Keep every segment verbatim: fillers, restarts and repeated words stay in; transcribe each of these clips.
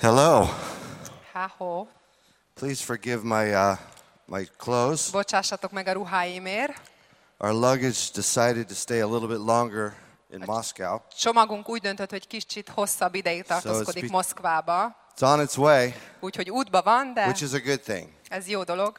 Hello. Hello. Please forgive my uh, my clothes. Bocsássatok meg a ruháimért. Our luggage decided to stay a little bit longer in Moscow. Csomagunk úgy döntött, hogy kicsit hosszabb ideig tartózkodik So it's be- Moszkvába. It's on its way, Úgyhogy útba van, de which is a good thing. ez jó dolog.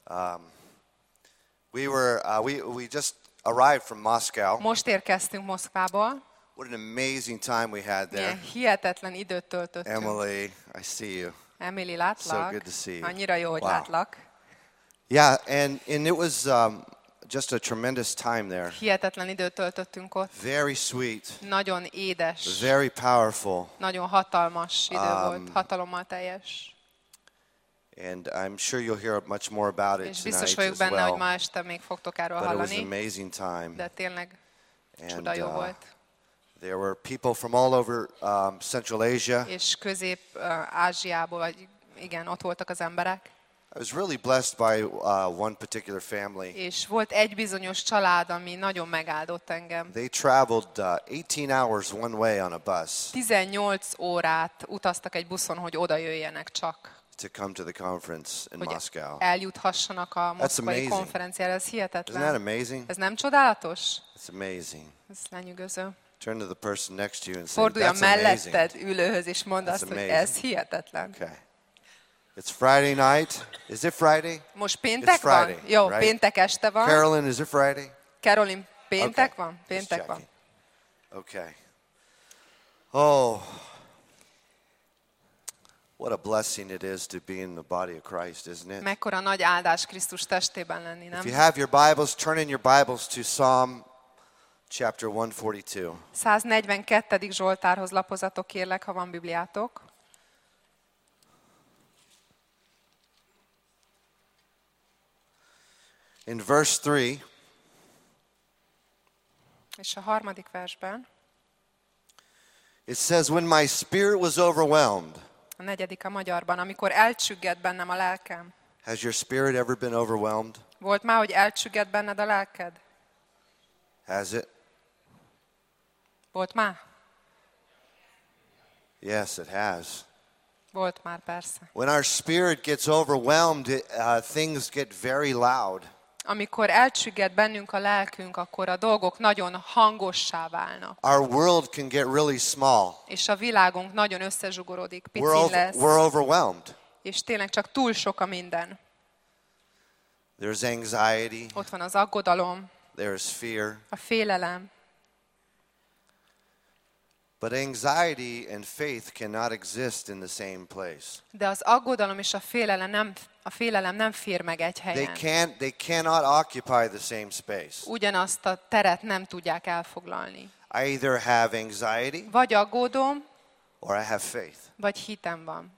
We were uh, we we just arrived from Moscow. Most érkeztünk Moszkvából. What an amazing time we had there. Milyen hihetetlen időt töltöttünk. Emily, I see you. Emily, So látlak. good to see you. Annyira jó, hogy Wow. látlak. Yeah, and and it was um, just a tremendous time there. Hihetetlen időt töltöttünk ott. Very sweet, Nagyon édes, very powerful, nagyon hatalmas idő Um, volt, hatalommal teljes. and I'm sure you'll hear much more about És it biztos tonight vagyok as benne, hogy well. ma este még fogtok erről But it was an hallani, amazing time. de tényleg And csuda jó uh, volt. there were people from all over um, Central Asia. És Közép-Ázsiából, vagy igen, ott voltak az emberek. I was really blessed by uh, one particular family. És volt egy bizonyos család, ami nagyon megáldott engem. They traveled uh, eighteen hours one way on a bus tizennyolc órát utaztak egy buszon, hogy oda jöjjenek csak, to come to the conference in hogy Moscow. eljuthassanak a moszkvai amazing. konferenciára. Ez Isn't that hihetetlen. amazing? Ez nem csodálatos? It's amazing. Ez lenyűgöző. Turn to the person next to you and say, Fordulj a "That's amazing." melletted ülőhöz, és mondd That's azt, hogy amazing. ez hihetetlen. Okay. It's Friday night. Is it Friday? Most péntek It's Friday, van? Jó, right? péntek este van. Carolyn, is it Friday? Carolyn, péntek Okay. van? Just Péntek van. checking. Okay. Oh, what a blessing it is to be in the body of Christ, isn't it? Mekkora nagy áldás Krisztus testében lenni, If you nem? have your Bibles, turn in your Bibles to Psalm chapter one forty-two. száznegyvenkettedik Zsoltárhoz lapozatok, kérlek, ha van Bibliátok. In verse three, És a harmadik versben, it says, "When my spirit was overwhelmed." a negyedik a magyarban, amikor elcsügged bennem a lelkem. Has your spirit ever been overwhelmed? Volt már, hogy elcsügged benned a lelked? Has it? Volt már? Yes, it has. Volt már, persze. When our spirit gets overwhelmed, it, uh, things get very loud. Amikor elcsügged bennünk a lelkünk, akkor a dolgok nagyon hangossá válnak. Our world can get really small. És a világunk nagyon összezsugorodik, We're, pici over, lesz, we're overwhelmed. és tényleg csak túl sok a minden. There's anxiety, Ott van az aggodalom, there's fear. a félelem, But anxiety and faith cannot exist in the same place. de az aggodalom és a félelem nem, a félelem nem fér meg egy They helyen. can't they cannot occupy the same space. Ugyanazt a teret nem tudják elfoglalni. I either have anxiety Vagy aggódom, or I have faith. vagy hitem van.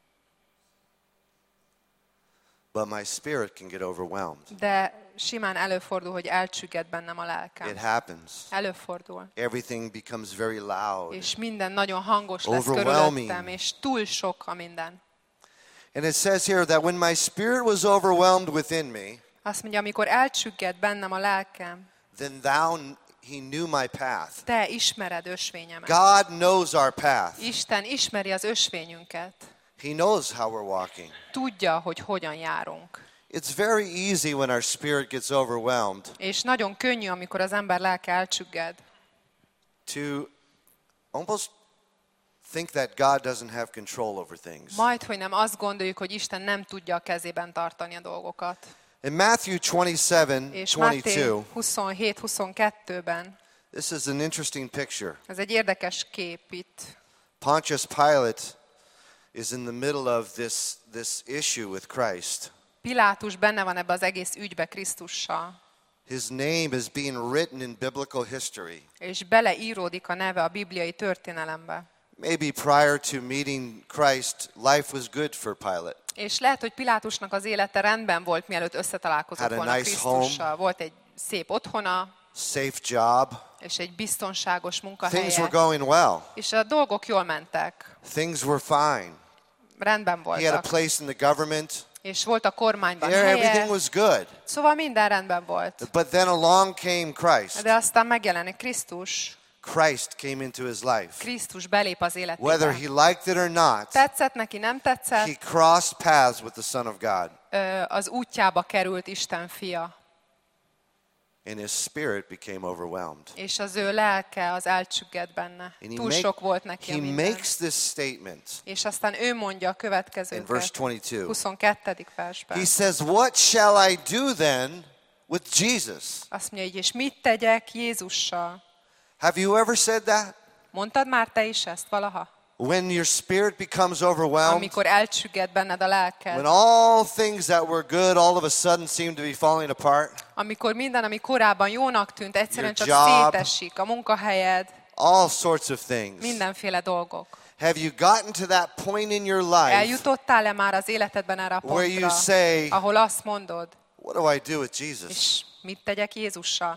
But my spirit can get overwhelmed. De simán előfordul, hogy elcsügged bennem a It lelkem. happens. Előfordul. Everything becomes very loud. És minden nagyon hangos lesz Overwhelming. körülöttem, és túl sok a minden. And it says here that when my spirit was overwhelmed within me, Azt mondja, amikor elcsügged bennem a lelkem, then thou he knew my path. te ismered ösvényemet. God knows our path. Isten ismeri az ösvényünket. He knows how we're walking. Tudja, hogy hogyan járunk. It's very easy when our spirit gets overwhelmed És nagyon könnyű, amikor az ember lelke elcsügged, to almost think that God doesn't have control over things. majd, hogy nem azt gondoljuk, hogy Isten nem tudja a kezében tartani a dolgokat. In Matthew twenty-seven És Máté twenty-two, huszonhét huszonkettőben, this is an interesting picture. ez egy érdekes kép itt. Pontius Pilate is in the middle of this, this issue with Christ. Pilátus benne van ebbe az egész ügybe Krisztussal, His name is being written in biblical history. és beleíródik a neve a bibliai történelembe. Maybe prior to meeting Christ, life was good for Pilate. És lehet, hogy Pilátusnak az élete rendben volt, mielőtt összetalálkozott Had a volna nice Krisztussal. Volt egy szép otthona, Safe job. és egy biztonságos Things munkahelye, were going well. és a dolgok jól mentek, Things were fine. rendben He had a voltak, place in the government. és volt a kormányban There, everything helye, was good. szóval minden rendben volt. But then along came Christ. De aztán megjelenik Krisztus, Christ came into his life. Krisztus belép az életébe. Whether he liked it or not, Tetszett neki, nem tetszett, he crossed paths with the Son of God. ö, az útjába került Isten fia, And his spirit became overwhelmed. és az ő lelke az elcsügged benne. And he, Túl make- sok volt neki a he minden. makes this statement És aztán ő mondja a in verse következőket, twenty-two. huszonkettő versben. He says, "What shall I do then with Jesus?" Azt mondja így, és mit tegyek Jézussal? Have you ever said that? Mondtad már te is ezt valaha? When your spirit becomes overwhelmed, Amikor elcsügged benned a lelked, when all things that were good all of a sudden seem to be falling apart, amikor minden, ami korábban jónak tűnt, egyszerűen csak Your job. szétesik, a munkahelyed, all sorts of things. mindenféle dolgok. Have you gotten to that point in your life Eljutottál-e már az életedben erre a where you pontra, say, ahol azt mondod, what do I do with Jesus? és mit tegyek Jézussal?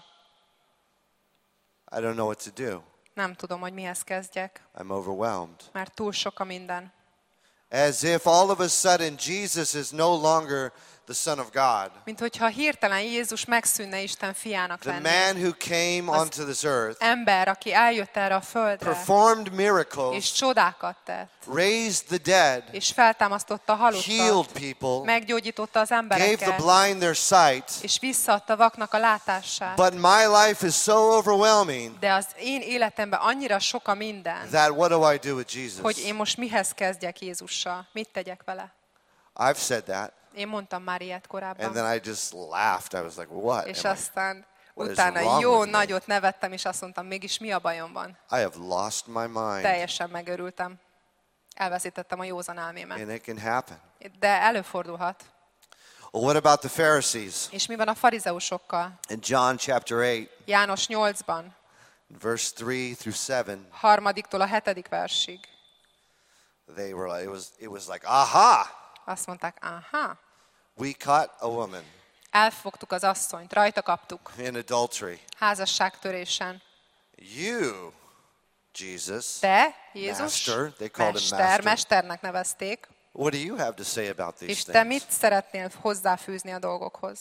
I don't know what to do. Nem tudom, hogy mihez kezdjek, I'm overwhelmed. mert túl sok a minden. As if all of a sudden Jesus is no longer the Son of God. Mint hogyha hirtelen Jézus megszűnne Isten fiának The lenni. man who came onto this earth, Ember, aki eljött erre a földre, performed és miracles, csodákat tett, raised the dead, és feltámasztotta a halottat, healed people, meggyógyította az gave the embereket, blind their sight. és visszaadta vaknak a látását. But my life is so overwhelming De az én életemben annyira sok a minden, that what do I do with Jesus? hogy én most mihez kezdjek Jézussal? Mit tegyek vele? I've said that. Én mondtam már ilyet And korábban. then I just laughed. I was like, what? És Am I, aztán what is utána wrong jó with me? nagyot nevettem, és azt mondtam, mégis mi a bajom van? I have lost my mind. Teljesen megörültem. Elveszítettem a józan elmémet. And it can happen. De előfordulhat. Well, what about the Pharisees? És mi van a farizeusokkal? In John chapter eight, János nyolcban, verse three through seven, harmadiktól a hetedik versig. they were like, it was, it was like, aha, Azt mondták, aha, we caught a woman elfogtuk az asszonyt, rajta kaptuk, in adultery. házasságtörésen. You, Jesus, Te, Jézus, Master, they called him mester, master. mesternek nevezték, what do you have to say about these és te things? mit szeretnél hozzáfűzni a dolgokhoz?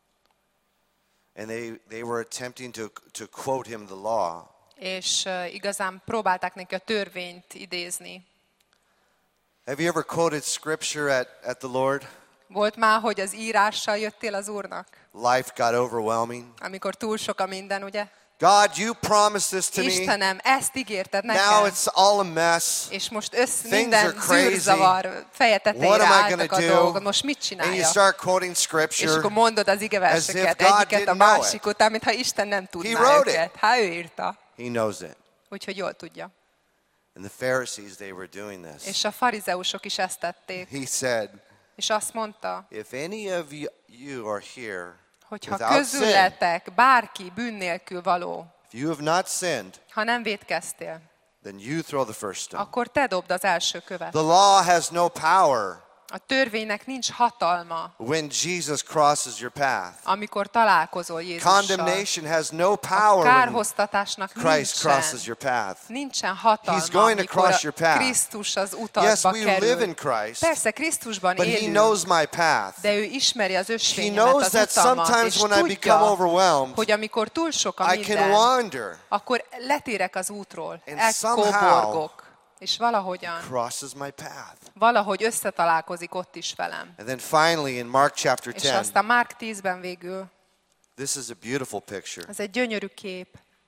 And they, they were attempting to, to quote him the law. És uh, igazán próbálták neki a törvényt idézni. Have you ever quoted scripture at, at the Lord? Volt már, hogy az írással jöttél az Úrnak, Life got overwhelming. amikor túl sok a minden, ugye? God, you promised this to me. Istenem, ezt ígérted Now nekem, it's all a mess. és most össz, Things minden are crazy. zűrzavar, feje What tetejére am I álltak gonna a do? dolgok, most mit And you csináljak? start quoting És scripture. akkor mondod az igeverseket, As if God egyiket a didn't know másik it. után, mintha Isten nem tudná wrote őket. Hát ő írta, He knows it. úgyhogy jól tudja. And the Pharisees, they were doing this. És a farizeusok is ezt tették. He said, És azt mondta, if any of you, you are here hogyha without sin, közületek bárki bűn nélkül való, if you have not sinned, ha nem vétkeztél, then you throw the first stone. akkor te dobd az első követ. The law has no power A törvénynek nincs hatalma, when Jesus crosses your path. amikor találkozol Jézussal. Condemnation has no A power when kárhoztatásnak Christ crosses nincsen, your path. nincsen hatalma, He's going to amikor cross your a path. Krisztus az Yes, utatba we live in kerül. Christ, Persze Krisztusban but He élünk, knows my path. de ő ismeri az He ösvényemet, knows az that utamat, sometimes és when I become tudja, overwhelmed, hogy amikor túl sok a I can minden, wander. akkor letérek az útról, And elkóborgok, és valahogyan, Crosses my path. valahogy összetalálkozik ott is velem. And then finally in Mark chapter És ten, aztán Márk tízben végül, this is a beautiful picture. ez egy gyönyörű kép.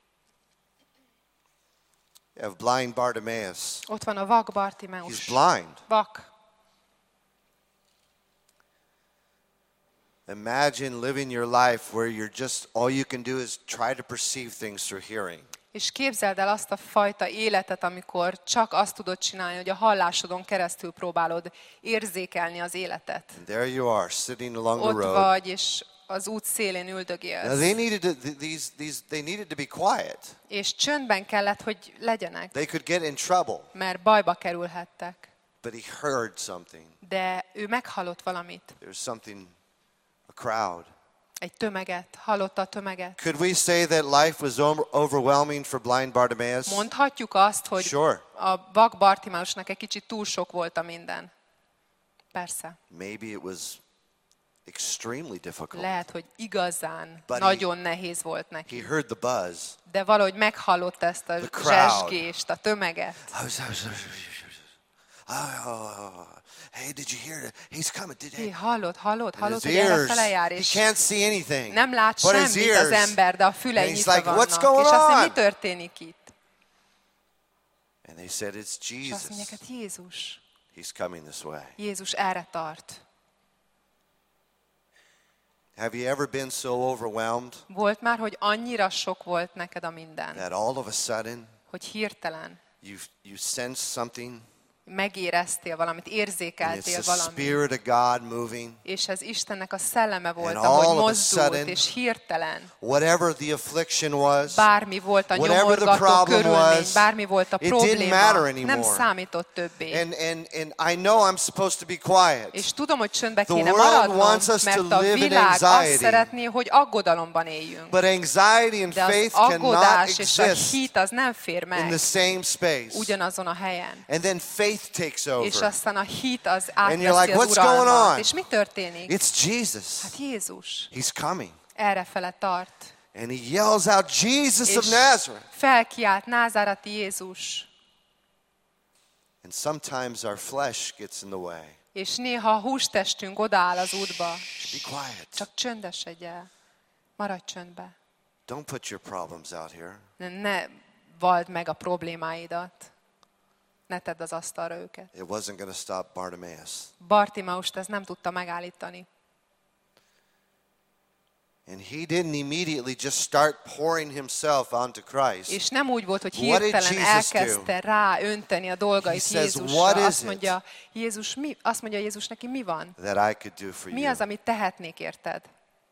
You have blind Bartimaeus. Ott van a vak He's Bartimeus. blind. Vak. Imagine living your life where you're just, all you can do is try to perceive things through hearing. És képzeld el azt a fajta életet, amikor csak azt tudod csinálni, hogy a hallásodon keresztül próbálod érzékelni az életet. And there you are, sitting along the Ott road. vagy, és az út szélén Now üldögélsz. they needed to, th- these, these, they needed to be quiet. És csöndben kellett, hogy legyenek, They could get in trouble. mert bajba kerülhettek. But he heard something. De ő meghallott valamit, There was something, a crowd. egy tömeget, hallotta a tömeget. Could we say that life was o- overwhelming for blind Bartimaeus? Mondhatjuk azt, hogy Sure. a vak Bartimeusnak egy kicsit túl sok volt a minden. Persze. Maybe it was extremely difficult. Lehet, hogy igazán But he- nagyon nehéz volt neki. He heard the buzz. De valahogy meghallott ezt a The crowd. zsezsgést, a tömeget. Hey, did you hear it? He's coming. Did Hé, he? hallod, hallod, And hallod, his hogy ears, errefele jár, he és can't see anything. nem lát But his semmit az ears, ember, de a fülei and he's nyitva like, "What's vannak. going És azt mondja, on?" mi történik itt? And they said, it's És azt mondják, Jesus. hát Jézus. He's coming this way. Jézus erre tart. Have you ever been so overwhelmed Volt már, hogy annyira sok volt neked a minden, that all of a sudden hogy hirtelen you you sense something megéreztél valamit, and it's érzékeltél the valamit, Spirit of God moving? és ez Istennek a szelleme volt, And all of ahogy a mozdult, sudden, és hirtelen Whatever the affliction was, bármi volt a whatever the nyomorgató problem körülmény, was, bármi volt a it didn't matter probléma, anymore. nem számított többé. and and and I know I'm supposed to be quiet. És tudom, hogy csöndbe The kéne world maradnom, wants us to mert a live in világ azt anxiety. szeretné, hogy aggodalomban éljünk. But anxiety and De az faith cannot aggodás és a exist hit az nem fér in meg the same space. ugyanazon a helyen. And then faith takes És over. aztán a hit az you're átveszi like, az "What's going uralmat. on?" És mi történik? It's Jesus. Hát Jézus He's coming. errefele tart. And he yells out, Jesus of És Nazareth. felkiált Názáreti Jézus. And sometimes our flesh gets in the way. És néha a hústestünk odaáll az útba. Be quiet. Csak csöndesedj el. Maradj csöndbe. Don't put your problems out here. Ne, ne vald meg a problémáidat. Ne tedd az asztalra őket. It wasn't going to stop Bartimaeus. Bartimaeust ez nem tudta megállítani. And he didn't immediately just start pouring himself onto Christ. És nem úgy volt, hogy What did hirtelen Jesus elkezdte rá önteni a dolgait He says, Jézusra. "What is Azt it?" mondja, Jézus, mi? Azt mondja Jézus neki, mi van? That I could do for Mi you. az, amit tehetnék érted?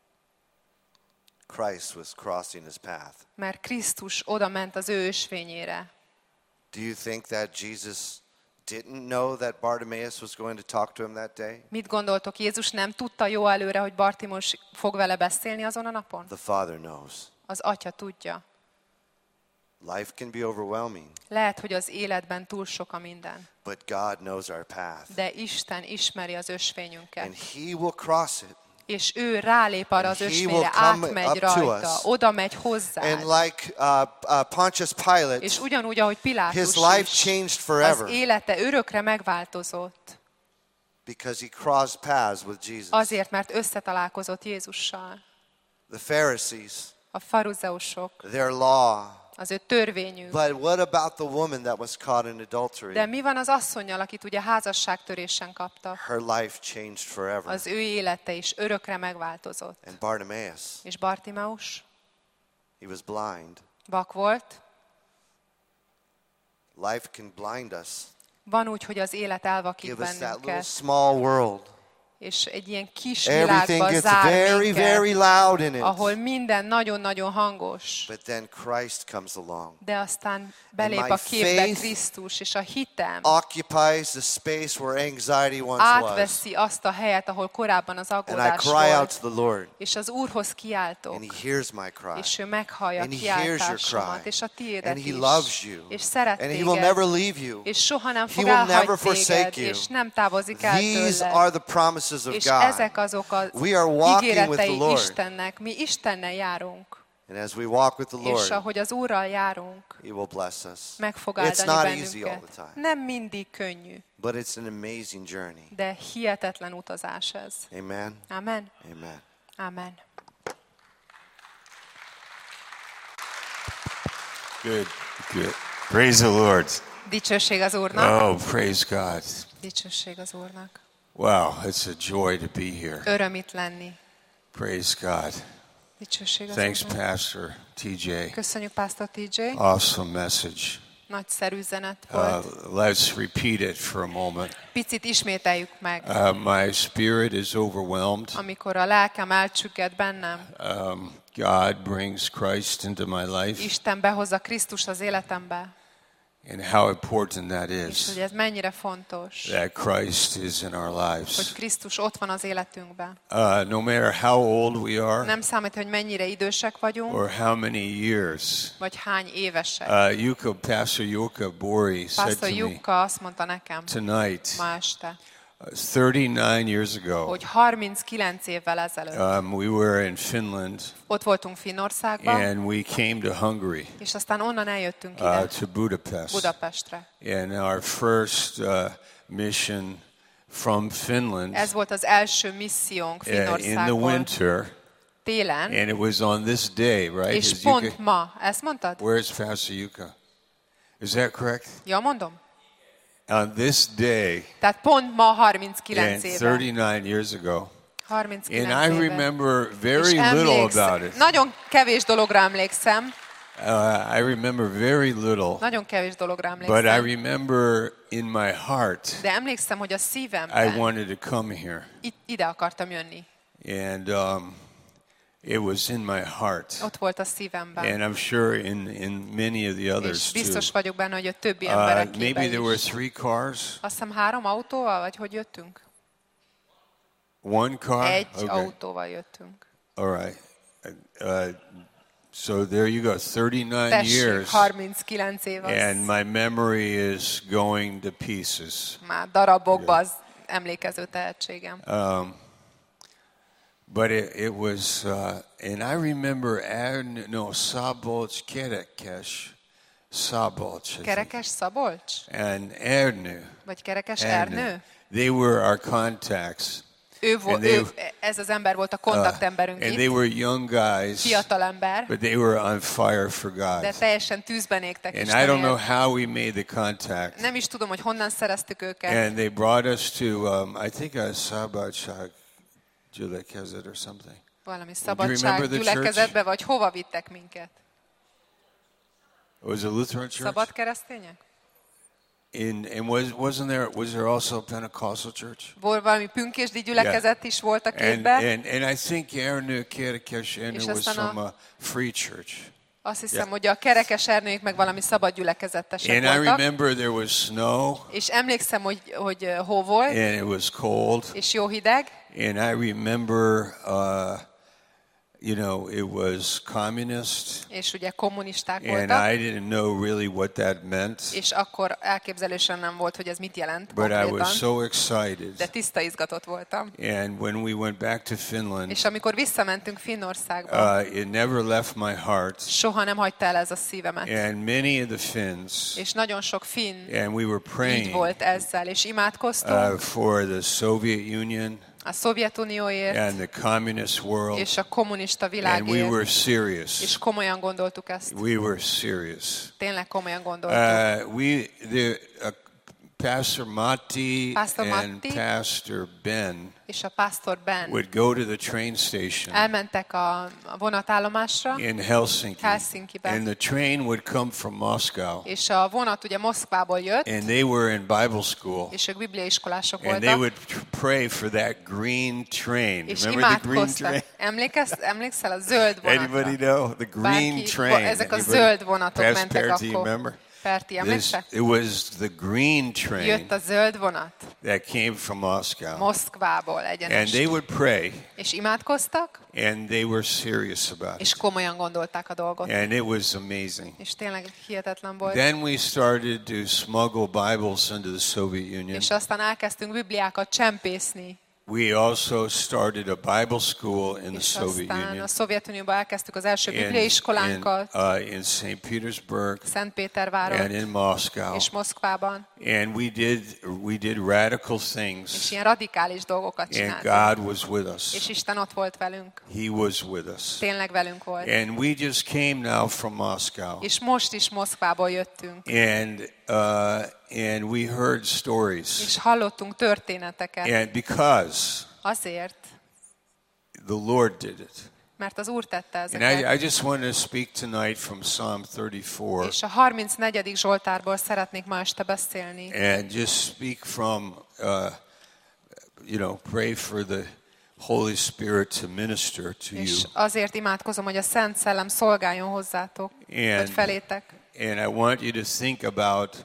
Christ was crossing his path. Mert Krisztus oda ment az ő ösvényére. Do you think that Jesus didn't know that Bartimaeus was going to talk to him that day? Mit gondoltok, Jézus nem tudta jó előre, hogy Bartimaeus fog vele beszélni azon a napon? The Father knows. Az Atya tudja. Life can be overwhelming, Lehet, hogy az életben túl sok a minden. but God knows our path. De Isten ismeri az ösvényünket. And he will cross it. És ő rálép arra az And he ösvényre, will come átmegy up to rajta, us. oda megy hozzá. And like uh, uh, Pontius Pilate, És ugyanúgy, ahogy Pilátus his life is, changed az forever élete örökre megváltozott. because he crossed paths with Jesus. Azért, mert összetalálkozott Jézussal. The Pharisees, A faruzeusok, their law. az ő törvényük. But what about the woman that was caught in adultery? De mi van az asszonnyal, akit ugye házasságtörésen kaptak? Her life changed forever. Az ő élete is örökre megváltozott. And Bartimaeus, És Bartimaeus he was blind. vak volt. Life can blind us. Van úgy, hogy az élet elvakít Give us that little bennünket. small world. És egy ilyen kis Everything világba gets zár very, very minket, loud in it. ahol minden nagyon-nagyon hangos. But then Christ comes along, De aztán belép my a képbe faith Krisztus, és a hitem occupies the space where anxiety once was. átveszi azt a helyet, ahol korábban az And I aggódás cry out volt. to the Lord, És az Úrhoz kiáltok, and He hears my cry. és ő meghallja a And He hears your kiáltásomat, cry. és a tiédet And He is. loves you. És szeret And He will never téged, leave you. és soha nem He fog will never elhagyni forsake téged, you. és nem távozik el These are tőled. the promises of És God. ezek azok az We are walking with the ígéretei Lord. Istennek. Mi Istennel járunk. And as we walk with the És Lord, ahogy az Úrral járunk, He will bless us. meg fog It's áldani not easy all bennünket. the time, Nem mindig könnyű, but it's an amazing journey. de hihetetlen utazás ez. Amen. Amen. Amen. Amen. Good, good. Praise the Lord. Dicsőség az Úrnak. Oh, praise God. Dicsőség az Úrnak. Wow, it's a joy to be here. Öröm itt lenni. Praise God. Dicsőség az Thanks, Úrnak. Pastor T J. Köszönjük, Pásztor té dzsé. Awesome message. Nagyszerű üzenet Uh, volt. let's repeat it for a moment. Picit ismételjük meg. Uh, my spirit is overwhelmed. Amikor a lelkem elcsügged bennem, Um, God brings Christ into my life, Isten behozza Krisztus az életembe, and how important that és is. hogy ez mennyire fontos, That Christ is in our hogy lives. Krisztus ott van az életünkben. Uh, no matter how old we are Nem számít, hogy mennyire idősek vagyunk, or how many years. vagy hány évesek. Uh, Yuka, Pastor Yuka Bori said to Pásztor me Jukka azt mondta nekem tonight, ma este, thirty-nine years ago, hogy harminckilenc évvel ezelőtt um, we were in Finland, ott voltunk Finnországban, and we came to Hungary, és aztán onnan eljöttünk uh, ide, to Budapest. Budapestre. And our first uh, mission from Finland Ez volt az első missziónk uh, in the Finnországból winter, télen, and it was on this day, right? és Is pont Yuka- ma, ezt mondtad? Where's Pastor Yuka? Is that correct? Ja, mondom? On this day, Tehát pont ma harminckilenc and éve. thirty-nine years ago, and harminckilenc I éve. remember És very little emlékszem- about it. Nagyon kevés dologra emlékszem, Uh, I remember very little, nagyon kevés dologra but I emlékszem, remember in my heart, de emlékszem, hogy a I szívemben wanted to come here, itt, ide akartam jönni. and um, it was in my heart, Ott volt a szívemben. and I'm sure in in many of the És others too. biztos vagyok benne, hogy a többi Uh, emberek maybe there were three cars, Azt hiszem három autóval, vagy hogy jöttünk? one car. Egy Okay, autóval jöttünk. all right. Uh, so there you go, thirty-nine Tessék, years, harminckilenc év az and my memory is going to pieces. már darabokba az emlékező tehetségem. Um, but it, it was, uh, and I remember, Ern, no, Szabolcs, Kerekes, Szabolcs, I think, Kerekes Szabolcs? and Ernő. Vagy Kerekes Ernő. Ernő? They were our contacts. Ő vo- And they- ő, ez az ember volt a kontaktemberünk And they itt. were young guys, Fiatal ember, but they were on fire for de God. teljesen tűzben égtek And I don't know Istenért. how we made the contact. Nem is tudom, hogy honnan szereztük őket. And they brought us to, um, I think, a Szabadság gyülekezet or something. Valami remember szabadság the gyülekezetbe, vagy hova vittek minket? It was a Lutheran church. Szabad keresztények? In, and was, wasn't there, was there also a Pentecostal church? Volt valami pünkösdi gyülekezet is volt a And, képben. and, and I think Ernő, Kerekes Ernő És was aztán from a- a free church. Azt hiszem, Yeah. hogy a kerekes ernőik meg valami szabad gyülekezetesek And I voltak. remember there was snow, És emlékszem, hogy, hogy uh, hó volt, and it was cold. és jó hideg. And I remember, uh, you know, it was communist, És ugye kommunisták and voltak, I didn't know really what that meant, és akkor elképzelésem nem volt, hogy ez mit jelent but I was konkrétan, so de excited. tiszta izgatott voltam. And when we went back to Finland, És amikor visszamentünk Finnországba, uh, it never left my heart. soha nem hagyta el ez a szívemet. And many of the Finns, És nagyon sok finn and we were így praying volt ezzel, és imádkoztunk uh, for the Soviet Union a Szovjetunióért, and the communist world, és a kommunista and we világért, were és serious. komolyan gondoltuk ezt. We were serious. Tényleg komolyan gondoltuk. Uh, we, the uh, Pastor Matti Pastor and Matti. Pastor Ben És a pásztor Ben would go to the train station elmentek a a vonatállomásra, in Helsinki, Helsinkiben. and the train would come from Moscow, és a vonat ugye Moszkvából jött, and they were in Bible school, és ők bibliaiskolások and they voltak, would tr- pray for that green train. és Remember the green train? imádkoztak. Emlékez, emlékszel a zöld Anybody vonatra? know the green Bárki, train? ezek a Anybody? zöld vonatok Pastor mentek Perry, do you akkor. remember? Perti, This, emlékszel? it was the green train Jött a zöld vonat that came from Moscow, Moszkvából and egyenes. they would pray, És imádkoztak, and they were serious about és it, komolyan gondolták a dolgot. and it was amazing. És tényleg hihetetlen volt. Then we started to smuggle Bibles into the Soviet Union. És aztán elkezdtünk bibliákat csempészni. We also started a Bible school in the És Soviet aztán Union a Szovjetunióban elkezdtük az első in, in, bibliaiskolánkat, uh, in Saint Petersburg Szentpéterváron and in Moscow, és Moszkvában, and we did we did radical és things, ilyen radikális dolgokat and csináltunk. God was with És us. Isten ott volt velünk, He was with us, tényleg velünk volt. and we just came now from Moscow, És most is Moszkvából jöttünk, and uh, and we heard stories, és hallottunk történeteket. and because Azért, the Lord did it. mert az Úr tette And I, ezeket. I just want to speak tonight from Psalm thirty-four, És a harmincnegyedik Zsoltárból szeretnék ma este beszélni. and just speak from, uh, you know, pray for the Holy Spirit to minister to you. És azért imádkozom, hogy a Szent Szellem szolgáljon hozzátok, And- vagy felétek. And I want you to think about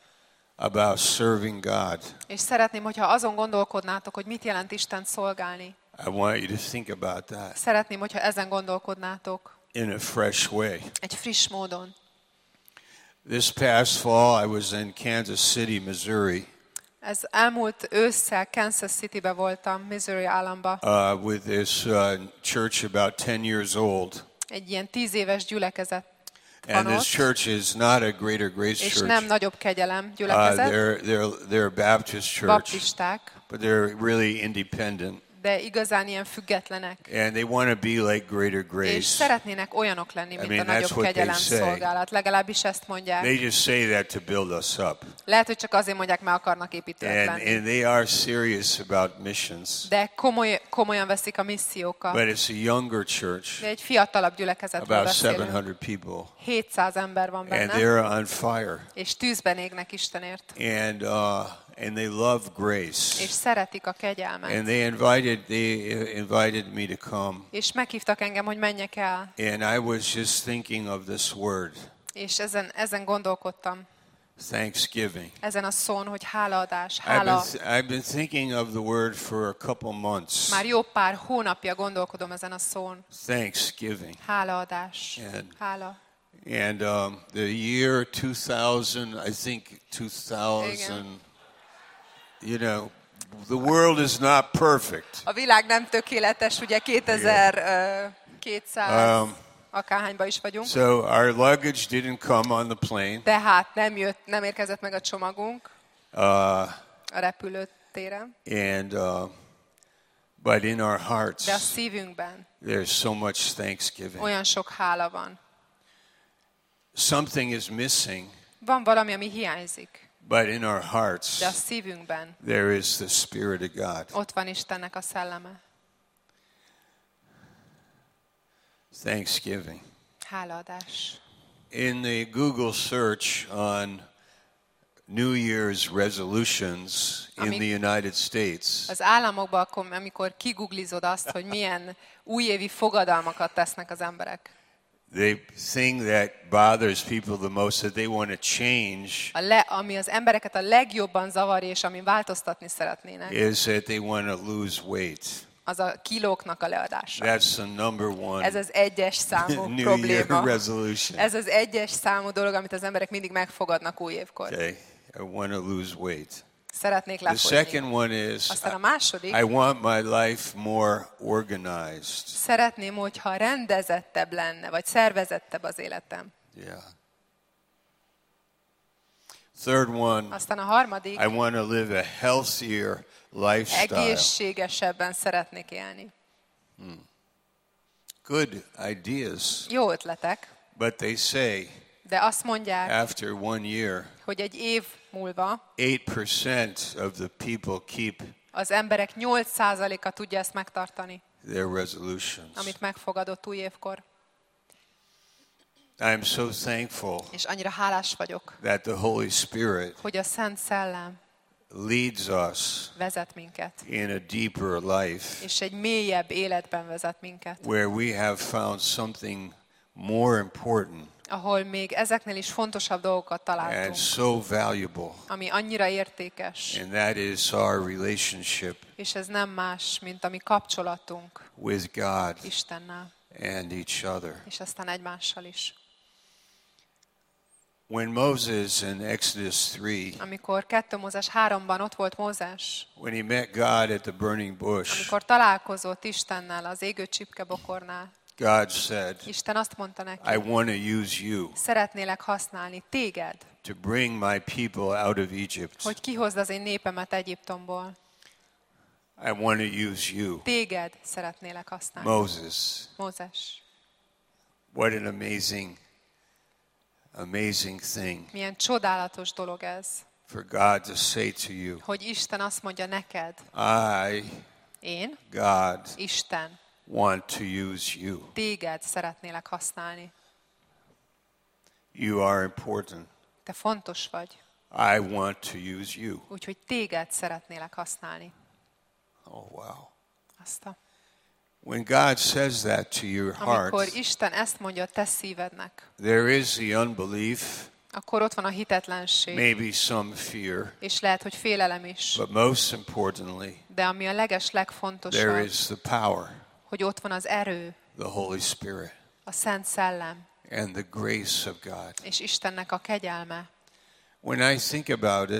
about serving God. És szeretném, hogyha azon gondolkodnátok, hogy mit jelent Isten szolgálni. I want you to think about that Szeretném, hogyha ezen gondolkodnátok in a fresh way. egy friss módon. This past fall, I was in Kansas City, Missouri, Ez elmúlt ősszel Kansas Citybe voltam, Missouri államba. uh, with this uh, church about ten years old. Egy ilyen tíz éves gyülekezet van And this ott, church is not a Greater Grace és church. nem nagyobb kegyelem Uh, gyülekezet, they're, they're, they're a Baptist church, baptisták, but they're really independent. de igazán ilyen függetlenek. And they want to be like Greater És Grace. szeretnének olyanok lenni, mint mean, a that's nagyobb what they kegyelem say. szolgálat. Legalábbis ezt mondják. They just say that to build us up. Lehet, hogy csak azért mondják, mert akarnak építőek And, lenni. and they are serious about missions. De komoly, komolyan veszik a missziókat. But it's a younger church, De egy fiatalabb gyülekezetről about seven beszélünk. hundred people. hétszáz ember van And benne, they're on fire. és tűzben égnek Istenért. And, uh, and they love És grace. szeretik a kegyelmet. And they invited, they invited me to come. És meghívtak engem, hogy menjek el. And I was just thinking of this word, És ezen, ezen gondolkodtam. Thanksgiving. Ezen a szón, hogy hálaadás, I've been, hála. I've been thinking of the word for a couple months. Már jó pár hónapja gondolkodom ezen a szón. Thanksgiving. Hálaadás, And- hála. And um, the year two thousand, I think two thousand, you know, the world is not perfect. A világ nem tökéletes, ugye kétezer-kétszáz Um, akárhányba is vagyunk. So our luggage didn't come on the plane. Tehát nem jött, nem érkezett meg a csomagunk Uh, a repülőtéren, and uh, but in our hearts, de a szívünkben there's so much thanksgiving. olyan sok hála van. Something is missing, Van valami, ami hiányzik, but in our hearts, de a szívünkben there is the Spirit of God. ott van Istennek a szelleme. Thanksgiving. Hálaadás. In the Google search on New Year's resolutions in Ami- the United States, Az államokban, akkor, amikor kiguglizod azt, hogy milyen újévi fogadalmakat tesznek az emberek. the thing that bothers people the most that they want to change A le, ami az embereket a legjobban zavarja, és ami változtatni szeretnének, is that they want to lose weight. az a kilóknak a leadása. That's the number one Ez az egyes számú New Year probléma. resolution. Ez az egyes számú dolog, amit az emberek mindig megfogadnak új évkor. Okay, I want to lose weight. Szeretnék The lefogyni. second one is Aztán a második, I want my life more organized. szeretném, hogyha rendezettebb lenne, vagy szervezettebb az életem. Yeah. Third one, Aztán a harmadik, I want to live a healthier lifestyle. egészségesebben szeretnék élni. Good ideas, Jó ötletek, but they say de azt mondják, after one year, hogy egy év múlva eight percent of the people keep az emberek nyolc százaléka tudja ezt megtartani, their resolutions. amit megfogadott új évkor. I'm so thankful És annyira hálás vagyok, that the Holy Spirit hogy a Szent Szellem leads us vezet minket, in a deeper life és egy mélyebb életben vezet minket, where we have found something more important ahol még ezeknél is fontosabb dolgokat and találtunk, so valuable, ami annyira értékes, and that is our relationship és ez nem más, mint a mi kapcsolatunk with God Istennel, and each other. és aztán egymással is. When Moses in Exodus three, Amikor kettő Mózes háromban ott volt Mózes, when he met God at the burning bush, amikor találkozott Istennel az égő csipkebokornál, God said, Isten azt mondta neki, I want to use you szeretnélek használni téged, to bring my people out of Egypt. hogy kihozd az én népemet Egyiptomból. I want to use you. Téged szeretnélek használni. Moses, Mózes. what an amazing, amazing thing Milyen csodálatos dolog ez, for God to say to you, hogy Isten azt mondja neked, I, én, God, Isten, want to use you. téged szeretnélek használni. You are important. Te fontos vagy, I want to use you. úgyhogy téged szeretnélek használni. Oh, wow. Azt a... When God says that to your heart, Amikor Isten ezt mondja a te szívednek, there is the unbelief, akkor ott van a hitetlenség, maybe some fear, és lehet, hogy félelem is. but most importantly, De ami a leges there legfontosabb, is the power, hogy ott van az erő, the Holy Spirit, a Szent Szellem, and the grace of God. és Istennek a kegyelme. When I think about it,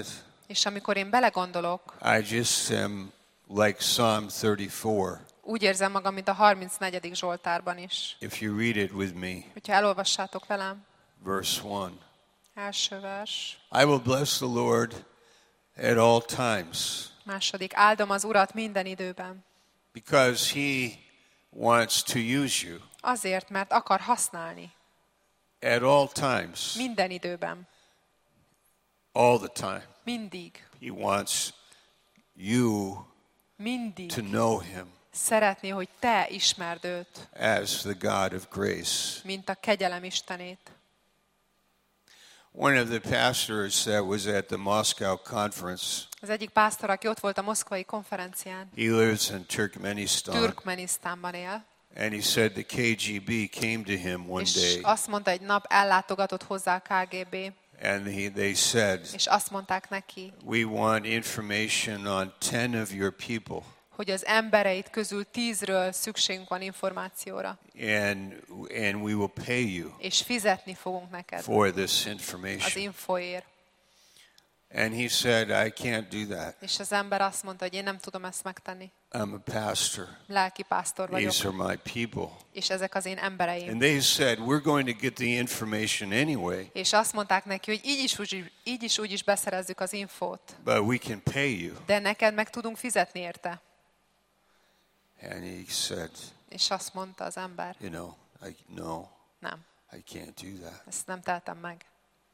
És amikor én belegondolok, I just am like Psalm thirty-four. úgy érzem magam, mint a harmincnegyedik Zsoltárban is. If you read it with me, Hogyha elolvassátok velem, verse one. első vers, I will bless the Lord at all times, második, áldom az Urat minden időben. because he wants to use you Azért, mert akar használni. at all times, Minden időben. all the time. Mindig. He wants you Mindig. to know him Szeretné, hogy te ismerd őt, as the God of grace. mint a kegyelem Istenét. One of the pastors that was at the Moscow conference, Az egyik pásztor, aki ott volt a moszkvai konferencián, he lives in Turkmenistan, Türkmenisztánban él, and he said the K G B came to him one és day, azt mondta, egy nap ellátogatott hozzá a ká gé bé, and he, they said, és azt mondták neki, we want information on ten of your people, hogy az embereid közül tízről szükségünk van információra, and and we will pay you és fizetni fogunk neked for this az information. infoért. And he said, I can't do that. És az ember azt mondta, hogy én nem tudom ezt megtenni. I'm a pastor. Lelki pásztor vagyok, These are my people. és ezek az én embereim. And they said, we're going to get the information anyway, És azt mondták neki, hogy így is, úgy, így is úgy is beszerezzük az infót, but we can pay you. de neked meg tudunk fizetni érte. And he said, És azt mondta az ember, you know, I, no, nem, I can't do that. ezt nem teltem meg.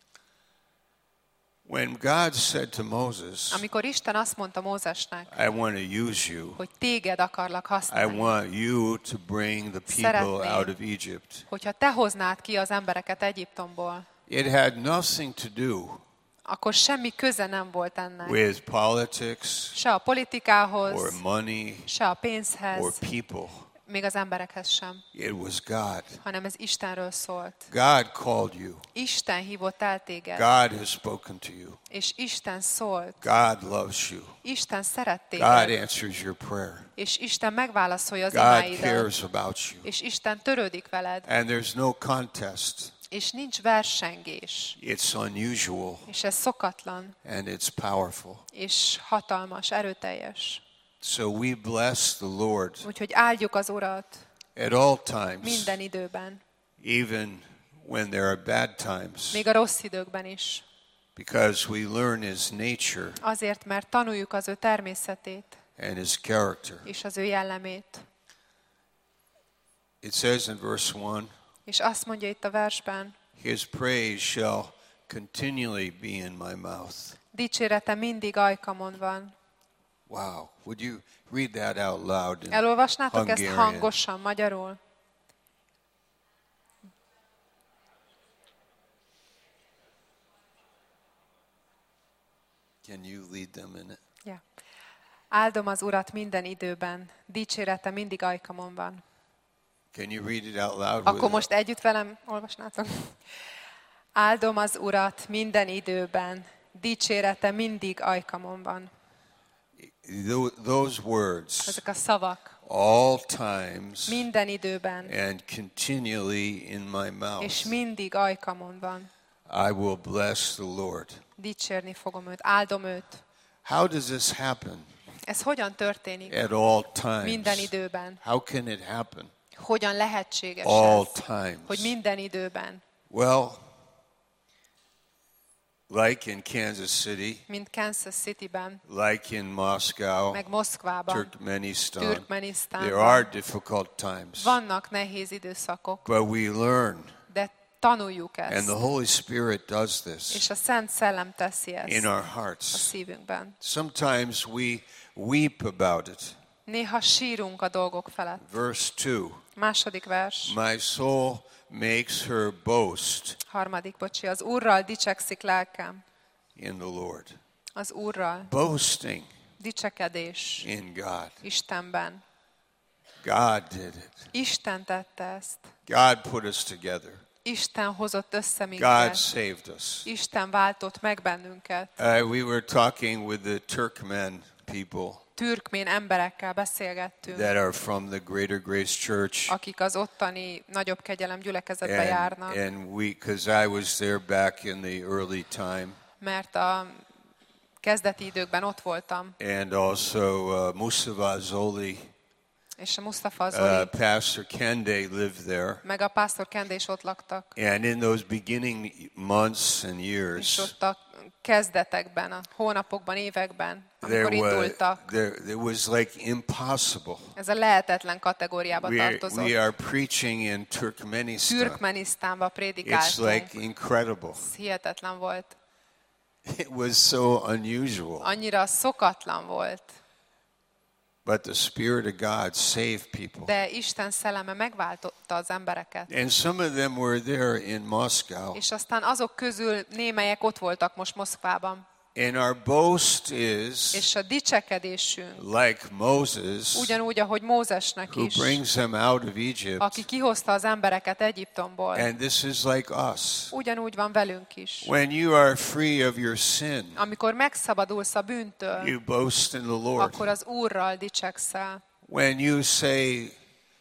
When God said to Moses, Amikor Isten azt mondta Mózesnek, I want to use you, hogy téged akarlak I használni, want you to bring the people Szeretném. out of Egypt. hogyha te hoznád ki az embereket Egyiptomból, It had nothing to do akkor semmi köze nem volt ennek. with politics Se a politikához, or money se a or pénzhez, people. még az emberekhez sem, It was God. hanem ez Istenről szólt. God called you. Isten hívott el téged, God has spoken to you. és Isten szólt. God loves you. Isten szeret God téged, answers your prayer. és Isten megválaszolja az God imáidat, cares about you. és Isten törődik veled, And there's no contest. és nincs versengés, It's unusual és ez szokatlan, and it's powerful. és hatalmas, erőteljes. So we bless the Lord Úgyhogy áldjuk az Urat at all times, minden időben, even when there are bad times, még a rossz időkben is. because we learn His nature Azért, mert tanuljuk az ő természetét and His character. és az ő jellemét. It says in verse one, És azt mondja itt a versben, His praise shall continually be in my mouth. dicsérete mindig ajkamon van. Wow. Would you read that out loud in Elolvasnátok ezt Hungarian? hangosan, magyarul? Can you lead them in it? Yeah. Áldom az Urat minden időben, dicsérete mindig ajkamon van. Can you read it out loud? Akkor with most együtt velem olvasnátok? Áldom az Urat minden időben, dicsérete mindig ajkamon van. Tho- Those words, Ezek a szavak all times minden időben, and continually in my és mouth, mindig ajkamon van. I will bless the Lord. Dicsérni fogom őt, áldom őt. How does this happen? Ez hogyan történik? At all Minden times. időben. How can it happen? Hogyan lehetséges All ez? times. Hogy minden időben. Well, like in Kansas City, Mint Kansas Cityben, like in Moscow, meg Moszkvában, Turkmenistan, Türkmenisztánban. there are difficult times. Vannak nehéz időszakok, But we learn, de tanuljuk and ezt. the Holy Spirit does this És a Szent Szellem teszi ezt in our a hearts. szívünkben. Sometimes we weep about it. Néha sírunk a dolgok felett. Verse two, Második vers, my soul makes her boast harmadik, bocsi, az Úrral dicsekszik lelkem. in the Lord. Az Úrral. Boasting Dicsekedés in God. Istenben. God did it. Isten tette ezt. God put us together. Isten hozott össze God minket. saved us. Isten váltott meg bennünket. Uh, we were talking with the Turkmen people Türkmén emberekkel beszélgettünk, that are from the Greater Grace Church. akik az ottani nagyobb kegyelem gyülekezetbe And, járnak, and we, because I was there back in the early time, mert a kezdeti időkben ott voltam. And also uh, Mustafa Zoli, És a Mustafa uh, Zoli, Pastor Kende lived there. meg a pásztor Kende is ott laktak. And in those beginning months and És years, ott a kezdetekben, a hónapokban, években, there amikor was, indultak, there, there was like impossible. ez a lehetetlen kategóriába We are, tartozott. we are preaching in Turkmenistan. Türkmenisztánba It's prédikáltunk. like incredible. Ez hihetetlen volt. It was so unusual. Annyira szokatlan volt. But the Spirit of God saved people. De Isten szelleme megváltotta az embereket. And some of them were there in Moscow. És aztán azok közül némelyek ott voltak most Moszkvában. And our boast is És a dicsekedésünk like Moses, ugyanúgy, ahogy Mózesnek who is, brings them out of Egypt. aki kihozta az embereket Egyiptomból. And this is like us. Ugyanúgy van velünk is. When you are free of your sin, Amikor megszabadulsz a bűntől, you boast in the Lord. akkor az Úrral dicsekszel. When you say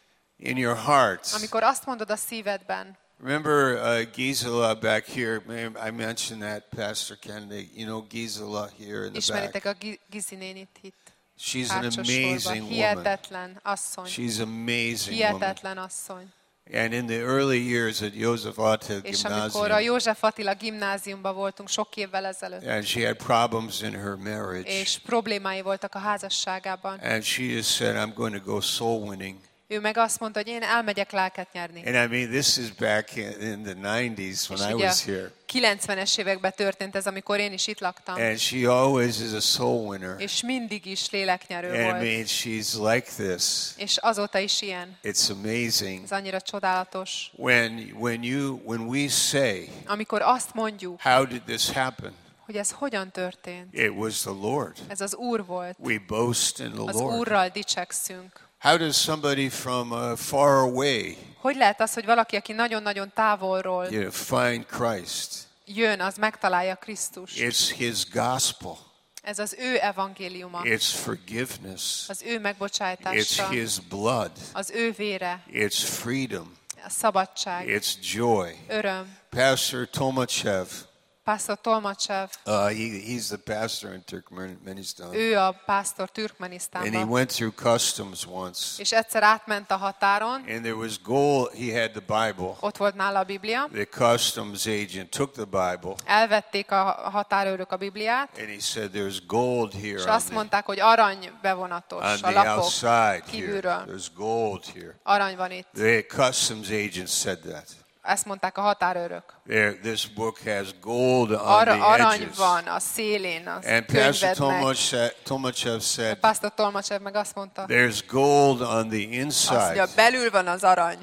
in your heart, Amikor azt mondod a szívedben, remember uh, Gisela back here, I mentioned that, Pastor Kennedy, you know Gisela here in the ismeritek back. a Gi- Gizi nénit itt. She's an Hátsó amazing sorban. woman. Hihetetlen asszony. She's amazing woman. Hihetetlen asszony. And in the early years at Joseph Attila És amikor a Gymnasium, József Attila gimnáziumban voltunk sok évvel ezelőtt, and she had problems in her marriage, és problémái voltak a házasságában, and she just said, I'm going to go soul winning. ő meg azt mondta, hogy én elmegyek lelket nyerni. And I mean, this is back in, in the nineties when És I ugye was here. kilencvenes években történt ez, amikor én is itt laktam. And she always is a soul winner. És mindig is léleknyerő And I volt. mean, she's like this. És azóta is ilyen. It's amazing. Ez annyira csodálatos. When, when, you, when we say, Amikor azt mondjuk, how did this happen? hogy ez hogyan történt. It was the Lord. Ez az Úr volt. We boast in the Az Lord. Úrral dicsekszünk. How does somebody from uh, far away, Hogy lehet az, hogy valaki, aki nagyon-nagyon távolról you know, find Christ? jön, az megtalálja Krisztust? It's His gospel. Ez az ő evangéliuma, It's forgiveness. az ő It's megbocsájtása, His blood. az ő vére, It's freedom. a szabadság, It's joy. öröm. Pastor Tomachev, Pásztor Tolmacsev, uh, he, he's the pastor in Turkmenistan. ő a pásztor And he Türkmenisztánban, went through customs once. és egyszer átment a határon, And there was gold. He had the Bible. ott volt nála a Biblia, The customs agent took the Bible. elvették a határőrök a Bibliát, And he said, there's gold és here on azt the, mondták, hogy arany bevonatos on a the lapok outside here. kívülről. There's gold here. Arany van itt. The customs agent said that. Ezt mondták a határőrök. There, this book has gold on Ar- the arany edges. van a szélén, az And Pastor könyvednek. Tomachev, Tomachev A said, pásztor Tolmacsev meg azt mondta, there's gold on the azt inside. mondja, belül van az arany.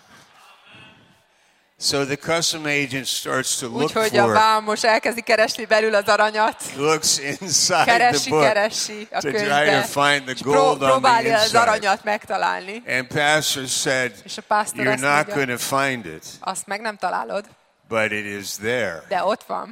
So the custom agent starts to look Úgyhogy a for it. vámos elkezdi keresni belül az aranyat. Looks inside Keresi, the book keresi a to try to könyvbe. find the És gold pró- on the próbálja az inside. aranyat megtalálni. And pastor said, És a pásztor you're azt not mondja, going to find it, azt meg nem találod, but it is there. de ott van.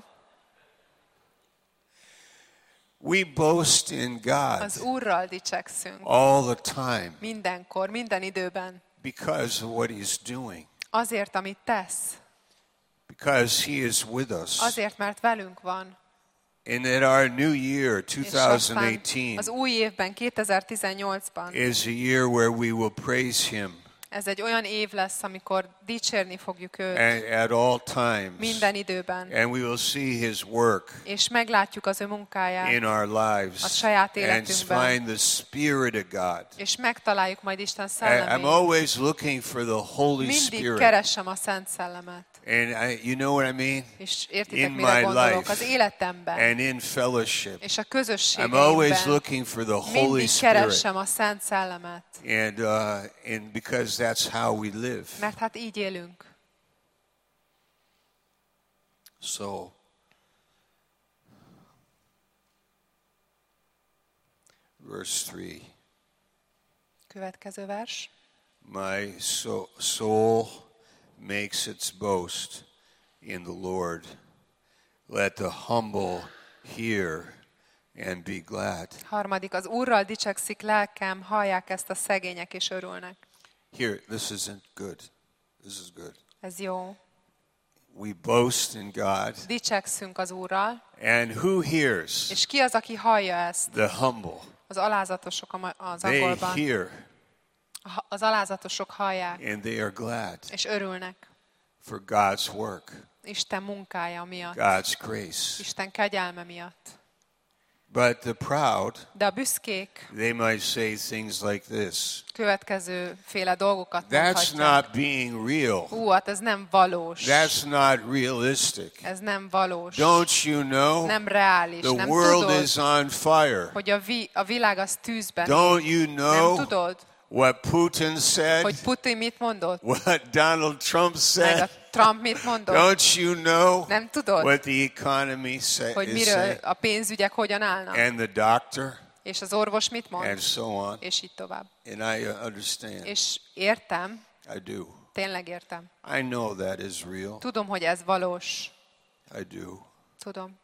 We boast in God Az Úrral dicsekszünk. all the time Mindenkor, minden időben. because of what he's doing, Azért, amit tesz. because he is with us. Azért, mert velünk van. And that our new year, És aztán twenty az eighteen, új évben, kétezer-tizennyolcban, is a year where we will praise him ez egy olyan év lesz, amikor dicsérni fogjuk őt at, at all times. minden időben. And we will see his work És meglátjuk az ő munkáját, in our a lives saját and életünkben. find the Spirit of God. És megtaláljuk majd Isten I, I'm szellemét. always looking for the Holy Mindig Spirit. keresem a Szent Szellemet. And I, you know what I mean? És értitek, In mire my gondolok? life Az életemben and in fellowship. és a I'm always közösségeimben looking for the Holy mindig Spirit. keresem a Szent Szellemet. And, uh, and because that's how we live. Mert hát így élünk. So, verse three. Következő vers. My so- soul makes its boast in the Lord. Let the humble hear and be glad. Harmadik, az Úrral dicsekszik lelkem, hallják ezt a szegények és örülnek. Here, this isn't good. This is good. Ez jó. we boast in God. Dicsekszünk az Úrral. And who hears? És ki az, aki hallja ezt? The humble. Az alázatosok a ma- az They angolban. hear Ha- Az alázatosok hallják, and they are glad és örülnek. for God's work, Isten munkája miatt. God's grace. Isten kegyelme miatt. But the proud, De a büszkék they might say things like this. következő féle dolgokat That's mondhatják. not being real. Hú, hát ez nem valós. That's not realistic. Ez nem valós. Don't you know? Nem reális. The Nem world tudod, is on fire. hogy a, vi- a világ az tűzben. Don't you Nem know tudod, what Putin said? hogy Putin mit mondott? What Donald Trump Meg a said? Trump mit mondott? Don't you know Nem tudod, what the economy say, hogy is miről saying? a pénzügyek hogyan állnak? And the doctor? És az orvos mit And mond? so on. És így tovább. And I uh, understand. És értem, I do. tényleg értem. I know that is real. Tudom, hogy ez valós. I do. Tudom.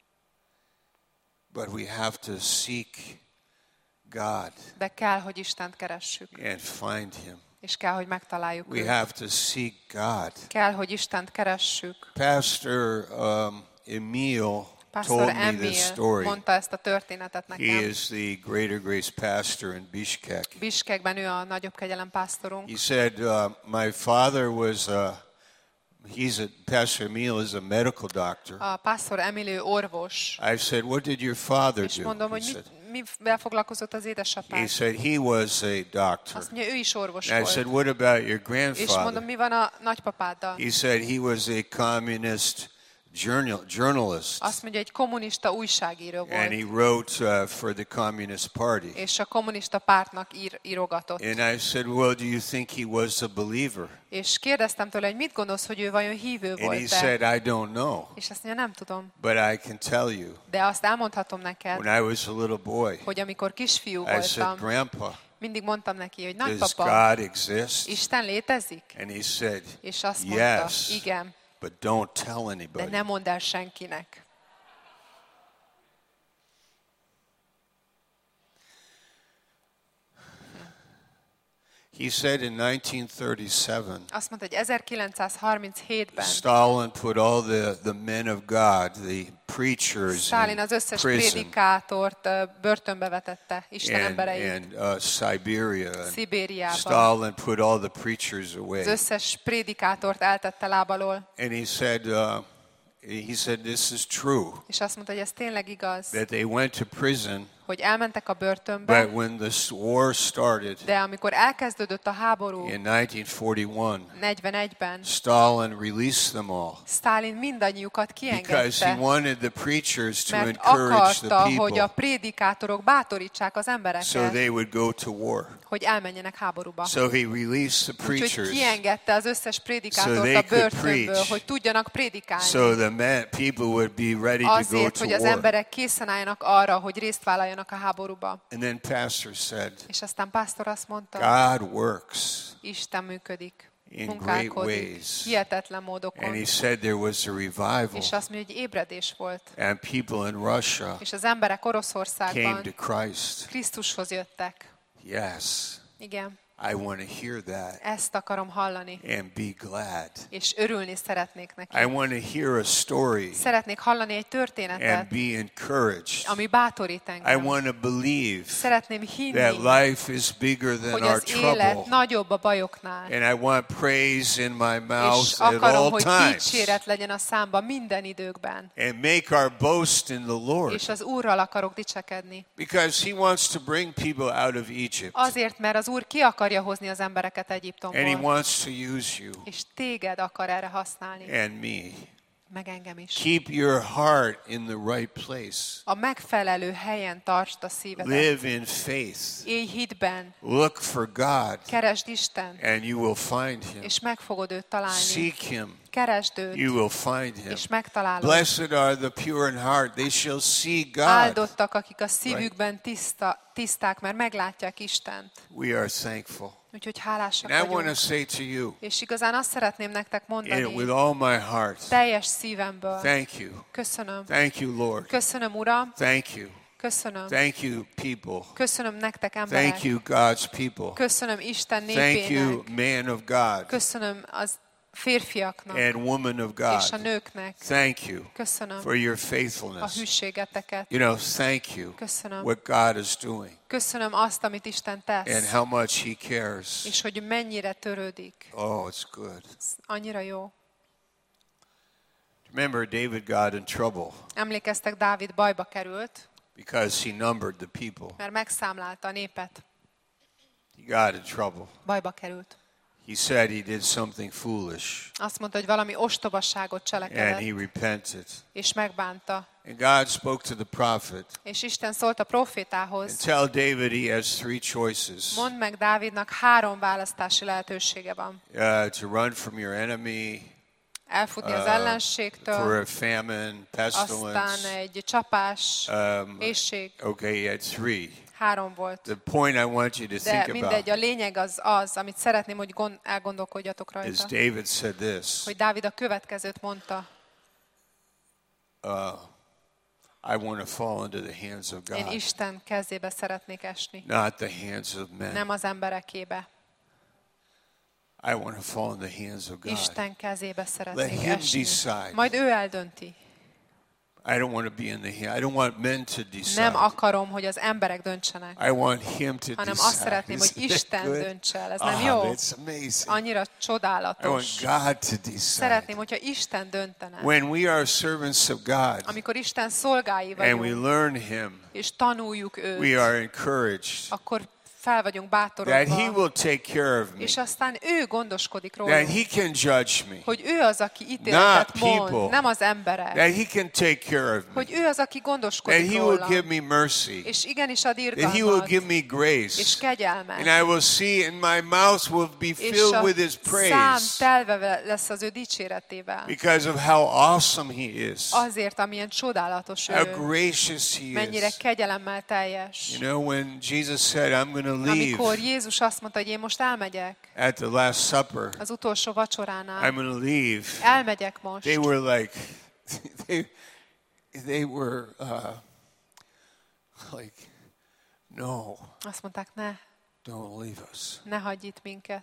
But we have to seek God De kell, hogy Istent keressük. and find Him. És kell, hogy megtaláljuk We őt. have to seek God. Kell, hogy Istent keressük. Pastor um, Emil Pastor told me Emil this story. mondta ezt a történetet He nekem. is the Greater Grace pastor in Bishkek. Biskekben ő a nagyobb kegyelem pásztorunk. He said, uh, my father was, uh, he's a, Pastor Emil is a medical doctor. A pásztor Emilő orvos. I said, what did your father És do? mondom, He hogy said, mit, mivel foglalkozott az he édesapád? said he was a doctor. Azt mondja, ő is orvos And I said, volt. what about your És mondom, grandfather? mi van a nagypapáddal? He said he was a communist journal, journalist. Azt mondja, egy kommunista újságíró And he volt. wrote uh, for the Communist Party. És a kommunista pártnak ír, írogatott. And I said, well, do you think he was a believer? És kérdeztem tőle, hogy mit gondolsz, hogy ő vajon hívő And he volt-e? said, I don't know, És azt mondja, nem tudom. but I can tell you. De azt elmondhatom neked, When I was a little boy, hogy amikor kisfiú I said, voltam, Grandpa, mindig mondtam neki, hogy does nagypapa, God exist? Isten létezik? And he said, És azt mondta, yes, igen, but don't tell de anybody. ne mondd el senkinek. He said in nineteen thirty-seven, Azt mondta, hogy ezerkilencszázharminchétben Stalin put all the, the men of God, the preachers Sztálin in az összes prison prédikátort ö, börtönbe vetette, Isten and, embereit, and uh, Siberia. And Szibériába. Stalin put all the preachers away. Az összes prédikátort eltette lábalól, And he said, uh, he said, this is true, és azt mondta, hogy ez tényleg igaz, that they went to prison, hogy elmentek a börtönbe, but when this war started de amikor elkezdődött a háború in nineteen forty-one, negyvenegyben, Stalin released them all Sztálin mindannyiukat because he kiengedte, wanted the preachers to mert encourage the akarta, hogy a people prédikátorok bátorítsák az so embereket, they would go to war. hogy elmenjenek háborúba. So he released the Úgyhogy preachers kiengedte az összes So prédikátort they a could börtönből, preach. hogy tudjanak prédikálni. so the men, people would be ready to go Azért, to hogy az war. emberek készen álljanak arra, hogy részt vállaljanak a háborúba. And then pastor said, És aztán pásztor azt mondta, God works. Isten működik, In munkálkodik, great ways. hihetetlen And módokon. he said there was a revival És azt mondja, hogy ébredés volt. and people in Russia És az emberek came Oroszországban to Christ. Krisztushoz jöttek. Yes, Igen, I want to hear that ezt akarom hallani. and be glad. És örülni szeretnék neki. I want to hear a story Szeretnék hallani egy and történetet, be encouraged. ami bátorít I engem. want to believe Szeretném that hinni, life is bigger than hogy our az élet trouble. nagyobb a bajoknál. And I want praise in my És mouth at akarom, all hogy times. dicséret legyen a számba minden időkben. And make our boast in the Lord. És az Úrral akarok dicsekedni. Because he wants to bring people out of Egypt. Azért, mert az Úr ki akarja hozni az embereket And he Egyiptomból. wants to use you És téged akar erre használni. and me. Meg engem is. Keep your heart in the right place. A megfelelő helyen tartsd a szívedet. Live in faith. Élj hitben. Look for God Keresd Isten, and you will find him. és meg fogod őt találni. Seek him. Keresd őt, You will find him. és megtalálod. Blessed are the pure in heart. They shall see God. Áldottak, akik a szívükben tiszta, tiszták, mert meglátják Istent. We are thankful. Úgyhogy hálásak And I want to vagyunk. say to you, És igazán azt szeretném nektek and with mondani, all my heart, teljes szívemből. thank you. Köszönöm. Thank you, Lord. Köszönöm, Uram. Thank you. Köszönöm. Thank you, people. Köszönöm nektek, emberek. Thank you, God's people. Köszönöm Isten Thank you, népének. man of God. Köszönöm az férfiaknak and women of God. és a nőknek. Thank you Köszönöm for your a faithfulness. hűségeteket. You know, thank you Köszönöm. what God is doing Köszönöm azt, amit Isten and tesz, how much He cares. és hogy mennyire törődik. Oh, it's good. Ez annyira jó. Remember, David got in trouble Emlékeztek, Dávid bajba került, because he numbered the people. mert megszámlálta a népet. He got in trouble. Bajba került. He said he did something foolish Azt mondta, hogy valami ostobaságot and cselekedett, he repented. és megbánta. And God spoke to the prophet És Isten szólt a and profétához, tell David he has three choices. mondd meg Dávidnak, három választási lehetősége van. Uh, to run from your enemy, Elfutni az uh, for ellenségtől, a famine, aztán pestilence. egy csapás, Um, éhség. okay, he had three. Három volt. The point I want you to De think mindegy, a about lényeg az az, amit szeretném, hogy gond, elgondolkodjatok is rajta. David said this, Hogy Dávid a következőt mondta. uh, I want to fall into the hands of Én God, Isten kezébe szeretnék esni, not the hands of men. nem az emberekébe. I want to fall in the hands of God. Isten kezébe Let szeretnék him esni. decide. Majd ő eldönti. I don't want to be in the hand. I don't want men to decide. Nem akarom, hogy az emberek döntsenek, I want him to hanem decide. azt szeretném, hogy Isn't that Isten good? dönts el. Ez Ah, nem jó? it's amazing. Annyira I want csodálatos. God to decide. Szeretném, hogyha Isten döntene. When we are servants of God Amikor Isten szolgái and we vagyunk, learn him, és tanuljuk őt, we are encouraged akkor fel vagyunk that he bátorodva, will take care of me, és aztán ő gondoskodik that rólunk, he can judge me, hogy ő az, aki ítéletet Not people. mond, nem az emberek, that he can take care of me, hogy ő az, aki that gondoskodik he will róla, give me mercy, és igenis ad that he will irgalmat, give me és grace, and kegyelmet, I will see, and my mouth will be és filled a with his szám praise telve lesz az ő dicséretével. because of how awesome he is, Azért, amilyen csodálatos how ő, gracious he mennyire is. kegyelemmel teljes. You know, when Jesus said, I'm going to Amikor leave Jézus azt mondta, hogy én most elmegyek at the Last Supper, az utolsó vacsoránál, I'm going to leave. elmegyek most. They were like, they, they were uh, like, no, Azt mondták, ne, don't leave us. ne hagyj itt minket.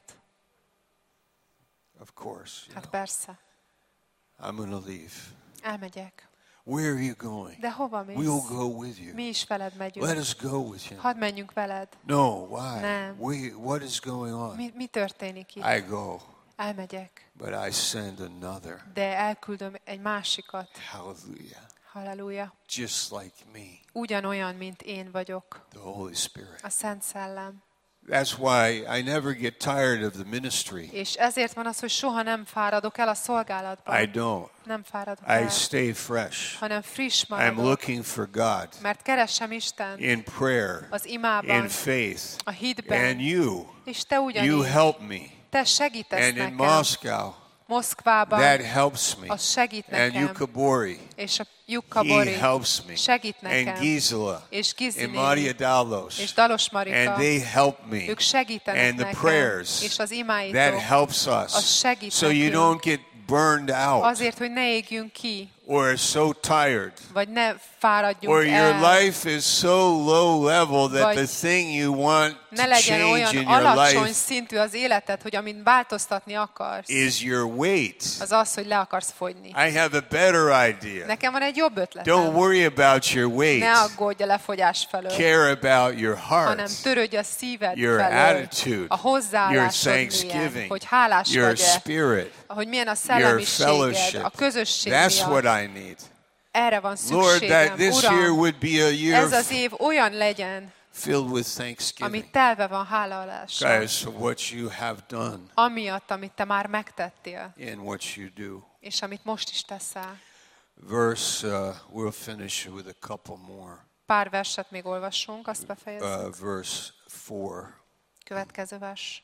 Of course, you Hát know, persze, I'm going to leave. elmegyek. Where are you going? De hova We'll mész? go with you. Mi is veled Let megyünk. us go with him. Hadd menjünk veled. No, why? Nem. We, what is going on? Mi, mi történik itt? I go, Elmegyek, but I send another. de elküldöm egy másikat. Hallelujah. Halleluja. Just like me, Ugyanolyan, mint én vagyok. the Holy Spirit. A Szent Szellem. That's why I never get tired of the ministry. És ezért van az, hogy soha nem fáradok el a szolgálatban. I don't. Nem fáradok I el, stay fresh. hanem friss I'm maradok. looking for God Mert keresem Isten in prayer, az imában, in faith, a hitben. and you, És te you ugyanígy. help me. Te segítesz And in nekem. Moscow, Moszkvában that helps me. az segít And nekem. Yukabori, És a he Jukkabori helps me. segít And nekem. Gisela, És Gizi and néni, Maria Dalos, és Dalos Marika, and they help me. ők segítenek And the nekem. prayers, És az that imáitok helps az us. segít So you nekünk. don't get burned out Azért, hogy ne égjünk ki, or so tired. vagy ne fáradjunk Or your el, life is so low level that Vagy the thing you want ne to legyen change olyan in your alacsony life szintű az életed, hogy amin változtatni akarsz, is your weight. az az, hogy le akarsz fogyni. I have a better idea. Nekem van egy jobb ötletem. Don't worry about your weight. Ne aggódj a lefogyás felől, Care about your hanem heart, törődj a szíved your felől, attitude, a your hozzáállásod milyen, thanksgiving, hogy hálás your vagy-e, spirit, hogy milyen a your szellemiséged, fellowship. a közösség That's what miatt. I need. Erre van Lord, szükségem, that this year Uram, would be a year ez az év olyan legyen, filled with ami thanksgiving, telve van hálalással, guys, for what you have done amiatt, amit te már megtettél, and what you do. és amit most is teszel. Verse, uh, we'll finish with a couple more. Pár verset még olvassunk, azt befejezzük. Uh, verse four. Következő vers.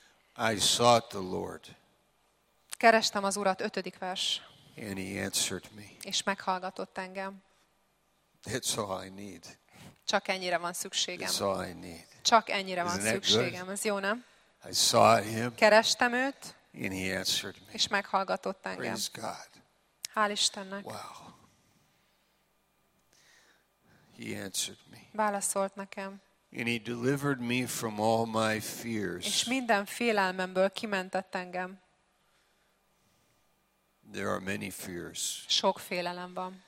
I sought the Lord, Kerestem az Urat, ötödik vers, and he answered me. és meghallgatott engem. That's all I need. Csak ennyire van szükségem. That's all I need. Csak ennyire van Isn't that szükségem. Ez jó, nem? I sought him, Kerestem őt, and he answered me. és meghallgatott engem. Praise God. Hál' Istennek. Wow. He answered me. Válaszolt nekem. And he delivered me from all my És fears. minden félelmemből kimentett engem. There are many fears. Sok félelem van.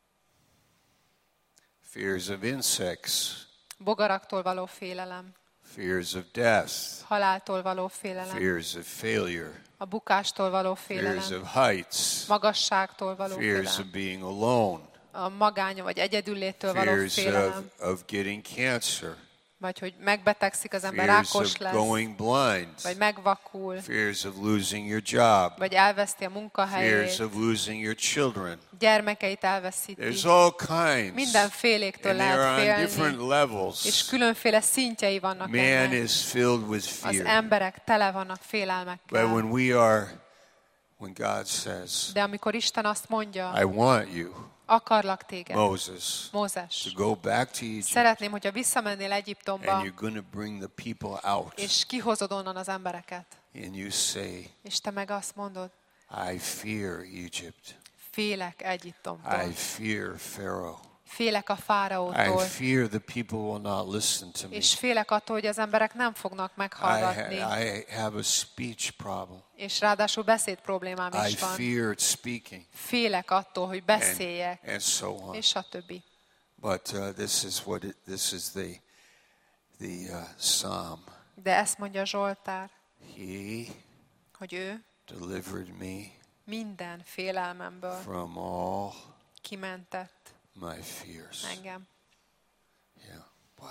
Fears of insects, Bogaraktól való félelem, fears of death, haláltól való félelem, fears of failure, a bukástól való fears félelem, of heights, magasságtól való fears of félelem, being alone, a magány vagy egyedüllétől való fears félelem, of, of getting cancer, vagy hogy megbetegszik az ember, fears rákos of lesz, going blind, vagy megvakul, fears of losing your job, vagy elveszti a fears munkahelyét, of losing your children. gyermekeit elveszíti. There's all kinds. Mindenféléktől And they're lehet on félni, different levels. és különféle szintjei vannak Man ennek. is filled with Az fear. emberek tele vannak But félelmekkel. when we are, when God says, De amikor Isten azt mondja, I want you, akarlak téged, Moses, to Mózes, go back to Egypt, szeretném, hogyha visszamennél Egyiptomba, and you're going to bring the people out, és kihozod onnan az embereket. and you say, És te meg azt mondod, I fear Egypt. félek I Egyiptomtól, fear Pharaoh. félek a I fáraótól, fear the people will not listen to me. és félek attól, hogy az emberek nem fognak I, meghallgatni, ha- I have a speech problem. és ráadásul beszéd problémám I is van. feared speaking, Félek attól, hogy and, beszéljek, and so on. és stb. But uh, this is what it, this is the the uh, psalm. De ezt mondja Zsoltár, He hogy ő delivered me minden félelmemből from all kimentett my fears. engem. Yeah. Wow.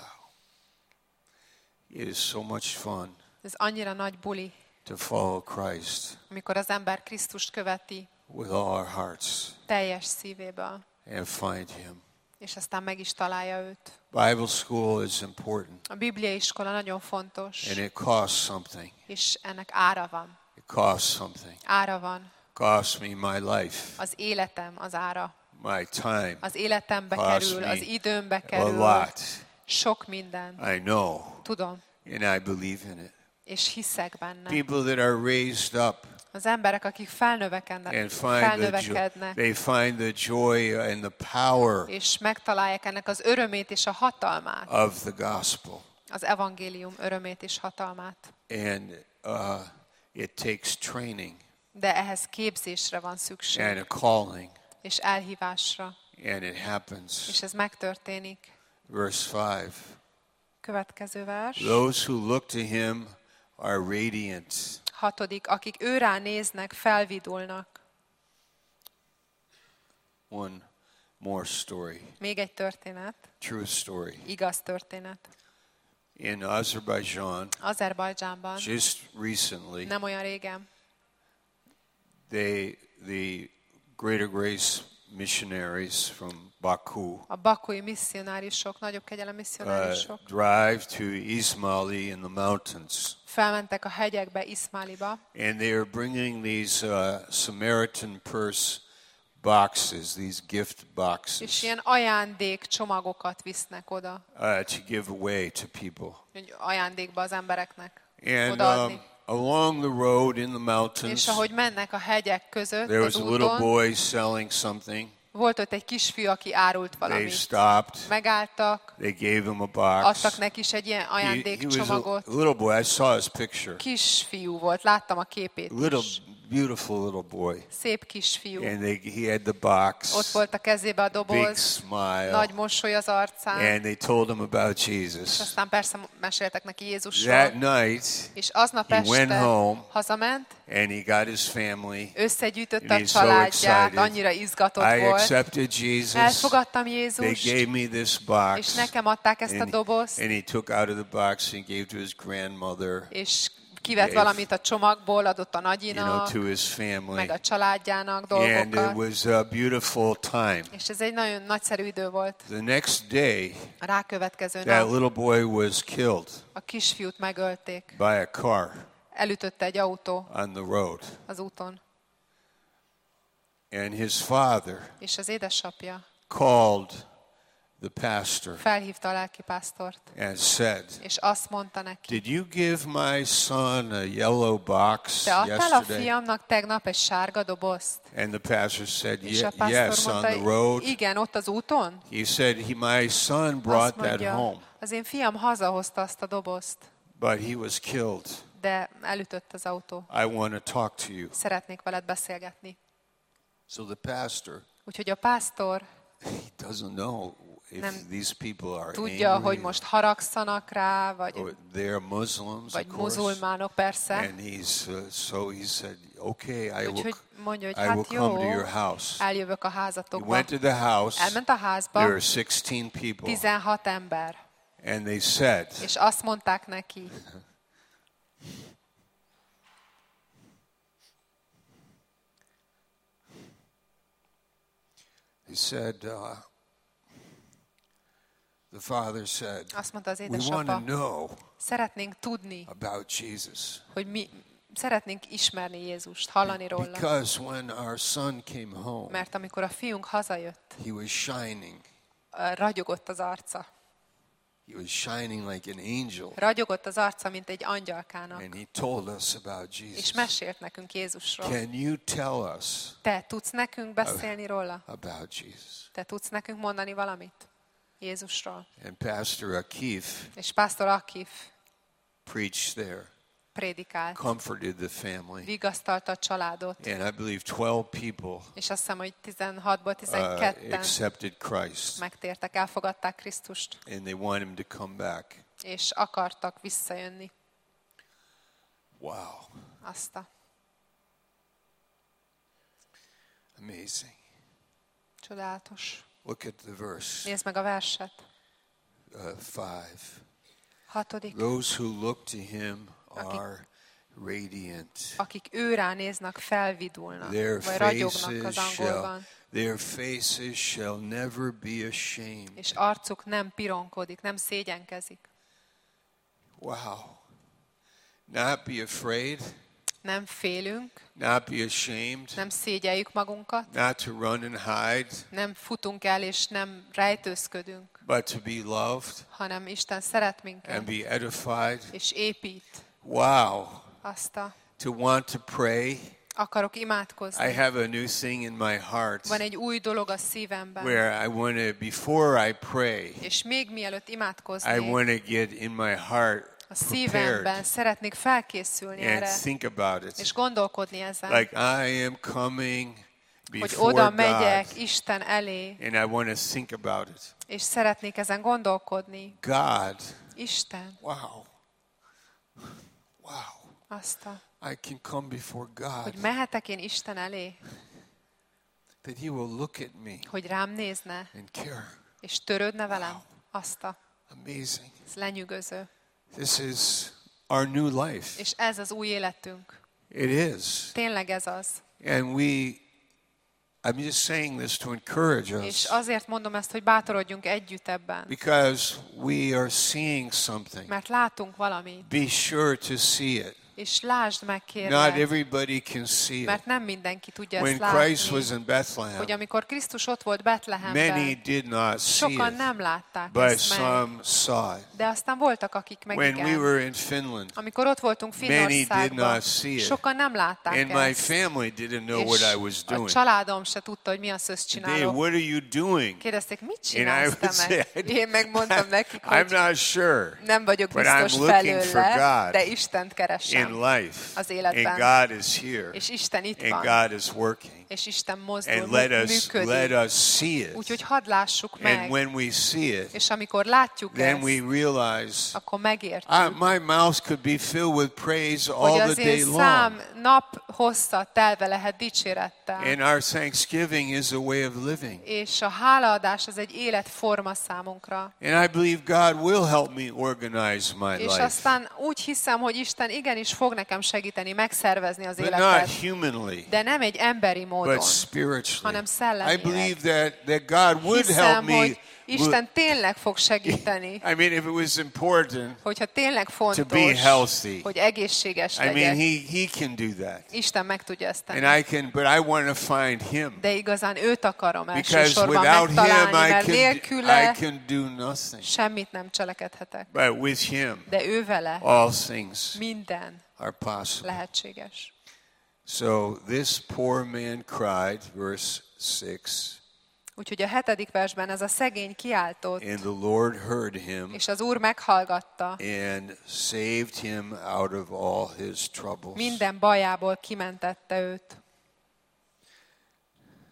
It is so much fun Ez annyira nagy buli, to follow Christ amikor az ember Krisztust követi with all our hearts teljes szívéből, and find him. és aztán meg is találja őt. Bible school is important, A bibliai iskola nagyon fontos, and it costs something. és ennek ára van. It costs something. Ára van. Costs me my life, Az életem az ára. my time, Az életembe Cost kerül, me az időmbe a kerül. lot. Sok minden. I know, Tudom, and I believe in it. és hiszek benne. People that are raised up Az emberek, akik felnövekednek, and find the joy, felnövekednek, they find the joy and the power és megtalálják ennek az örömét és a hatalmát, of the gospel. az evangélium örömét és hatalmát. And uh, it takes training De ehhez képzésre van szükség, and a calling, és elhívásra, and it happens. és ez megtörténik. Verse five. Következő vers. Those who look to him are radiant. Hatodik, akik őrá néznek, felvidulnak. One more story, Még egy történet, true story. igaz történet. In Azerbaijan, Azerbajdzsánban, just recently, nem olyan régen, they the Greater Grace missionaries from Baku a bakui misszionárisok, nagyobb kegyelem uh, misszionárisok drive to Ismaili in the mountains, felmentek a hegyekbe, Iszmáliba, and they are bringing these uh, Samaritan purse boxes, these gift és boxes, ilyen ajándék csomagokat visznek oda, uh, to give away to people. hogy ajándékba az embereknek And odaadni. um, along the road in the mountains, És ahogy mennek a hegyek között, there was az a little úton, boy selling something. volt ott egy kisfiú, aki árult They valamit. stopped. Megálltak, They gave him a box. adtak neki is egy ilyen He, he was a ajándékcsomagot. little boy. I saw his picture. Kisfiú volt, láttam a képét Little, is. beautiful little boy. Szép kisfiú. And they, he had the box. Ott volt a kezébe a Big doboz, smile. nagy mosoly az arcán, And they told him about és Jesus. aztán persze meséltek neki That Jézusról. night, És aznap he went este home. hazament, and he got his family. összegyűjtötte And a he's so családját, excited. annyira izgatott I volt. accepted Jesus. Elfogadtam They Jézust, gave me this és box. nekem adták ezt a And, dobozt, and he took out of the box and gave to his grandmother, és kivett Gave, valamit a csomagból, adott a you know, nagyinak, to his family. meg a családjának And it dolgokat. was a beautiful time. És ez egy nagyon nagyszerű idő volt. The next day, A rákövetkező that nap little boy was killed a kisfiút megölték. by a car Elütötte egy autó on the road. az úton. And his father És az édesapja called the pastor felhívta a lelkipásztort, and said, és azt mondta neki, "Did you give my son a yellow box te adtál a yesterday?" fiamnak tegnap egy sárga dobozt? And the pastor said, És a "Ye- pásztor yes, on mondta, the road." igen, ott az úton? He said, he, my son Azt brought that mondja, home, az én fiam hazahozta azt a dobozt, but he was killed. de elütött az autó. I want to talk to you. Szeretnék veled beszélgetni. So the pastor, Úgyhogy a pásztor he doesn't know if nem these people are tudja, angry hogy most haragszanak rá, or vagy, they're Muslims, vagy of course. muzulmánok, persze. And he's uh, so he said, "Okay, I will, Úgyhogy mondja, hogy I will hát come to jó, your house." eljövök a He házatokba. went to the house. Elment a házba, There were sixteen people, tizenhat ember, and they said, és azt mondták neki, he said, uh, the father said, azt mondta az "We want to édesapa, know szeretnénk tudni, about Jesus." hogy mi szeretnénk ismerni Jézust, hallani róla. Because when our son came home, Mert amikor a fiunk hazajött, he was shining. ragyogott az arca. He was shining like an angel. Ragyogott az arca, mint egy angyalkának. And he told us about És Jesus. mesélt nekünk Jézusról. Can you tell us Te tudsz nekünk beszélni róla? about Jesus? Te tudsz nekünk mondani valamit Jézusról? And Pastor Akif És pásztor Akif preached there, prédikált, comforted the family. vigasztalta a családot, And I believe twelve people és azt hiszem, hogy tizenhatból uh, tizenketten accepted Christ. megtértek, elfogadták Krisztust, And they want him to come back. és akartak visszajönni. Wow. Azt a Amazing. csodálatos. Look at the verse Nézd meg a verset. uh, five. Hatodik. Those who look to him are radiant. Akik őrá néznek, felvidulnak, Their vagy ragyognak faces az shall, angolban, their faces shall never be ashamed. és arcuk nem pironkodik, nem szégyenkezik. Wow. Not be afraid, Nem félünk, not be ashamed, nem szégyeljük magunkat, not to run and hide, nem futunk el és nem rejtőzködünk, but to be loved hanem Isten szeret minket, and be edified. és épít. Wow. Azt a, To want to pray. akarok I imádkozni. have a new thing in my heart Van egy új dolog a szívemben, where I want to, before I pray, és még mielőtt I imádkoznék, want to get in my heart a szívemben prepared szeretnék felkészülni and erre, think about it. és gondolkodni ezen, Like I am coming hogy before oda God, megyek Isten elé, and I want to think about it. és szeretnék ezen gondolkodni. God, Isten, wow, wow, azt a, I can come before God, hogy mehetek én Isten elé, that He will look at me hogy rám nézne, and care. és törődne velem. Azt a, Amazing. ez lenyűgöző. This is our new life. És ez az új életünk. It is. Tényleg ez az. And we, I'm just saying this to encourage És us azért mondom ezt, hogy bátorodjunk együtt ebben. because we are seeing something. Mert látunk valamit. Be sure to see it. És lásd meg, Not kérlek, everybody can see it. mert nem mindenki tudja When ezt Christ was látni, in Bethlehem, hogy amikor Krisztus ott volt many Betlehemben, did not see sokan it, nem látták but ezt meg, some saw it. de aztán voltak, akik meg When we igen. were in Finland, Amikor ott voltunk many did Finnországban, not see it. sokan nem látták and my ezt. family didn't know És what I was a doing. családom se tudta, hogy mi az, ezt Dave, csinálok. what are you doing? Kérdezték, mit And I csinálsz te would meg? say, Én megmondtam nekik, I'm hogy not sure nem vagyok but I'm biztos looking for felőle, God de Istent in keresem. life. az életben. And God is here. És Isten itt And van. God is working. És Isten mozdul, And let us, működik. let us see it. Úgyhogy hadd lássuk meg. And when we see it, És amikor látjuk then ezt, we realize akkor megértjük, I, my mouth could be filled with praise hogy all az the day én long. szám nap hosszat telve lehet dicsérettel. And our thanksgiving is a way of living. És a hálaadás az egy életforma számunkra. And I believe God will help me organize my És life. aztán úgy hiszem, hogy Isten igenis fog nekem segíteni megszervezni az But not életet. humanly, De nem egy emberi módon, but spiritually. hanem I szellemileg. believe that, that God would help Hiszem, me. hogy Isten tényleg fog segíteni, I mean, if it was important, hogyha tényleg To be fontos, healthy. hogy egészséges I mean, legyek. he, he can do that. Isten meg tudja ezt tenni. And I can, but I want to find him. De igazán őt akarom Because elsősorban without him, megtalálni, I mert can, nélküle I can do nothing. semmit nem cselekedhetek. But with him, De ő vele all things minden are possible. lehetséges. So this poor man cried, verse six, Úgyhogy a hetedik versben ez a szegény kiáltott, and the Lord heard him és az Úr meghallgatta, and saved him out of all his troubles. minden bajából kimentette őt.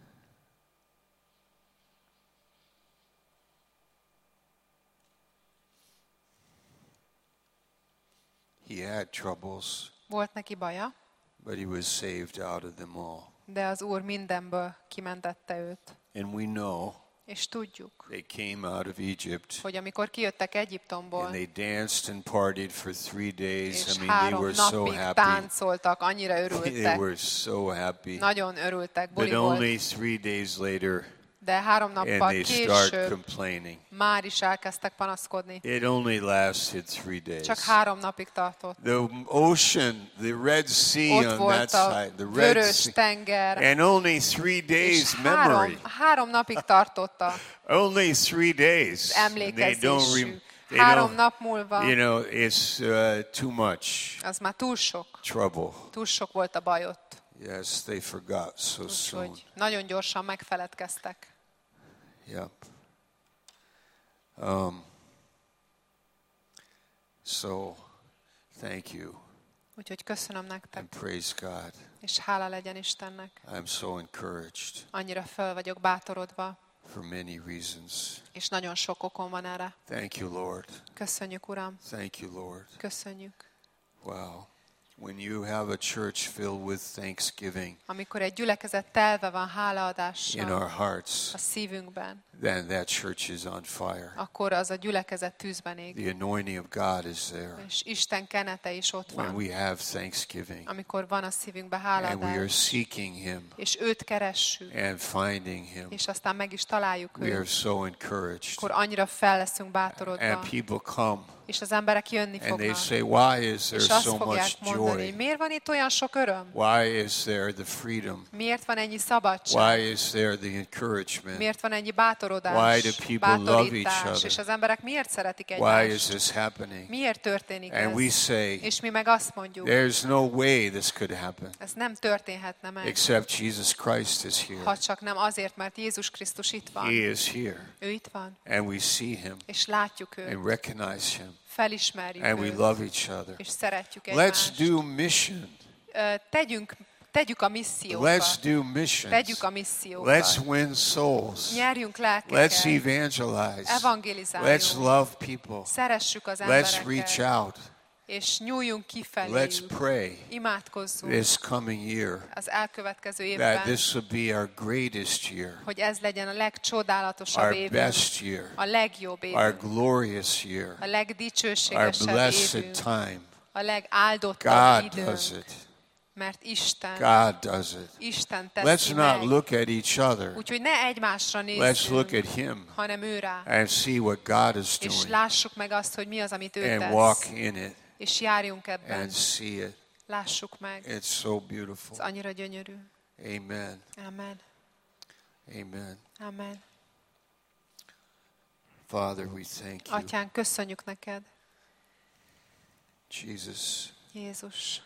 He had troubles, Volt neki baja, but he was saved out of them all. de az Úr mindenből kimentette őt. And we know És tudjuk, they came out of Egypt hogy amikor kijöttek and Egyiptomból, they danced and partied for three days. és I mean, they három were so napig happy. táncoltak, annyira They örültek, were so happy. nagyon örültek, But buli volt, only three days later, de három and nappal they start később complaining. már is elkezdtek panaszkodni. It only lasted three days. Csak három napig tartott. The ocean, the Red Sea Ott on that volt a side, the Red vörös Sea, tenger, and only three és days három, memory. három napig tartotta Only three days. az And they don't emlékezésük. rem- they Három don't, nap múlva, you know, it's uh, too much az már túl sok. trouble. Túl sok volt a baj ott. Yes, they forgot so soon. Úgyhogy nagyon gyorsan megfeledkeztek. Yep. Um, so, thank you Úgyhogy köszönöm nektek, and praise God. és hála legyen Istennek. I'm so encouraged Annyira fel vagyok bátorodva, for many reasons. és nagyon sok okom van erre. Thank you, Lord. Köszönjük, Uram. Thank you, Lord. Köszönjük. Wow. When you have a church filled with thanksgiving Amikor egy gyülekezet telve van in hálaadással our hearts, a szívünkben, then that church is on fire. akkor az a gyülekezet tűzben ég. The anointing of God is there. És Isten kenete is ott When van, we have thanksgiving amikor van a szívünkben and we are hálaadás, seeking Him és őt keressük, and finding Him, és aztán meg is találjuk we are őt, so encouraged. akkor annyira fel leszünk bátorodva, And people come és az emberek jönni and they fognak. say, why is there És azt so fogják much mondani, hogy joy? miért van itt olyan sok öröm? Why is there the freedom? Miért van ennyi szabadság? Why is there the encouragement? Miért van ennyi Why bátorodás, do people love each bátorítás? other? És az emberek miért szeretik Why is egymást? this happening? Miért történik And we ez? say, És mi meg azt mondjuk, there's no way this could happen ez nem történhetne meg, except Jesus Christ is ha here. csak nem azért, mert Jézus Krisztus itt van. He is here. Ő itt van, And we see Him és látjuk őt, and recognize Him. felismerjük And we őt, love each other. és szeretjük Let's egymást. do mission. Ö, Tegyünk, tegyük a Let's missziókat. do missions. Tegyük a Let's missziókat. win souls. Nyerjünk Let's lelkeket. evangelize. Evangelizáljunk. Let's love people. Szeressük az Let's reach embereket. out. És nyúljunk kifelé. Let's pray Imádkozzunk this coming year az elkövetkező that évben, this will be our greatest year, hogy ez legyen a legcsodálatosabb our évünk, best year, a legjobb our évünk, glorious year, a our legdicsőségesebb blessed évünk, time. a legáldottabb God does időnk, it. mert Isten, God does it. Isten Let's teszi not meg. look at each other. Úgyhogy ne egymásra Let's look nézzünk, at Him hanem ő rá, and see what God is és doing lássuk meg azt, hogy mi az, amit ő and walk tesz, in it és járjunk ebben, and see it. lássuk meg. It's so Ez beautiful. annyira gyönyörű. Amen. Amen. Amen. Amen. Father, we thank you. Atyánk, köszönjük neked, Jesus, Jézus.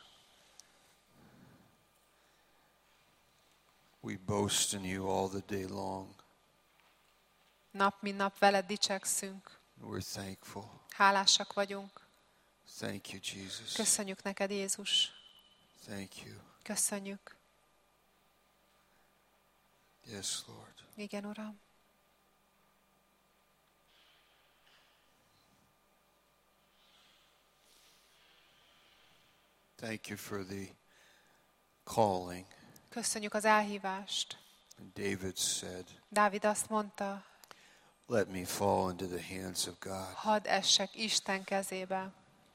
we boast in you all the day long. Nap mint nap veled dicsekszünk. We're thankful. Hálásak vagyunk. Thank you, Jesus. Köszönjük neked, Jézus. Thank you. Köszönjük. Yes, Lord. Igen, Uram. Thank you for the calling. Köszönjük az elhívást. And David said, Dávid azt mondta, let me fall into the hands of God. hadd essek Isten kezébe.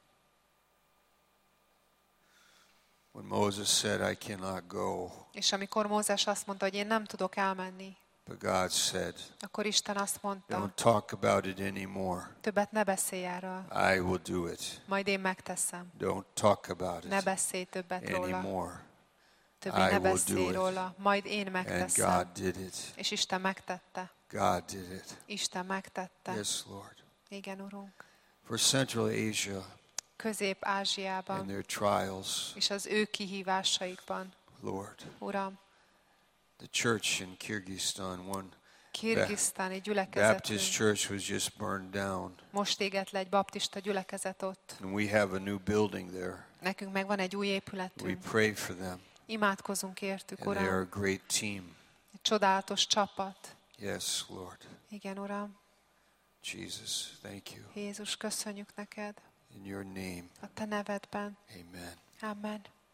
When Moses said, I cannot go, És amikor Mózes azt mondta, hogy én nem tudok elmenni, but God said, akkor Isten azt mondta, don't talk about it anymore. többet ne beszélj erről, I will do it. majd én megteszem. Don't talk about Ne it beszélj többet róla, anymore. többé I ne will do beszélj it. róla, majd én And megteszem. God did it. És Isten megtette. God did it. Isten megtette. Yes, Lord. Igen, Urunk. For Central Asia and Közép-Ázsiában their trials, és az ő kihívásaikban, Lord. Uram, The church in Kyrgyzstan, one kirgisztáni Baptist gyülekezetünk, church was just burned down. most égett le egy baptista gyülekezet ott. And we have a new building there. Nekünk meg van egy új We épületünk. pray for them. Imádkozunk értük, And they are a Uram. great team. Egy csodálatos csapat. Yes, Lord. Igen, Uram. Jesus, thank you. Jézus, köszönjük neked. In your name. A te nevedben. Amen. Amen.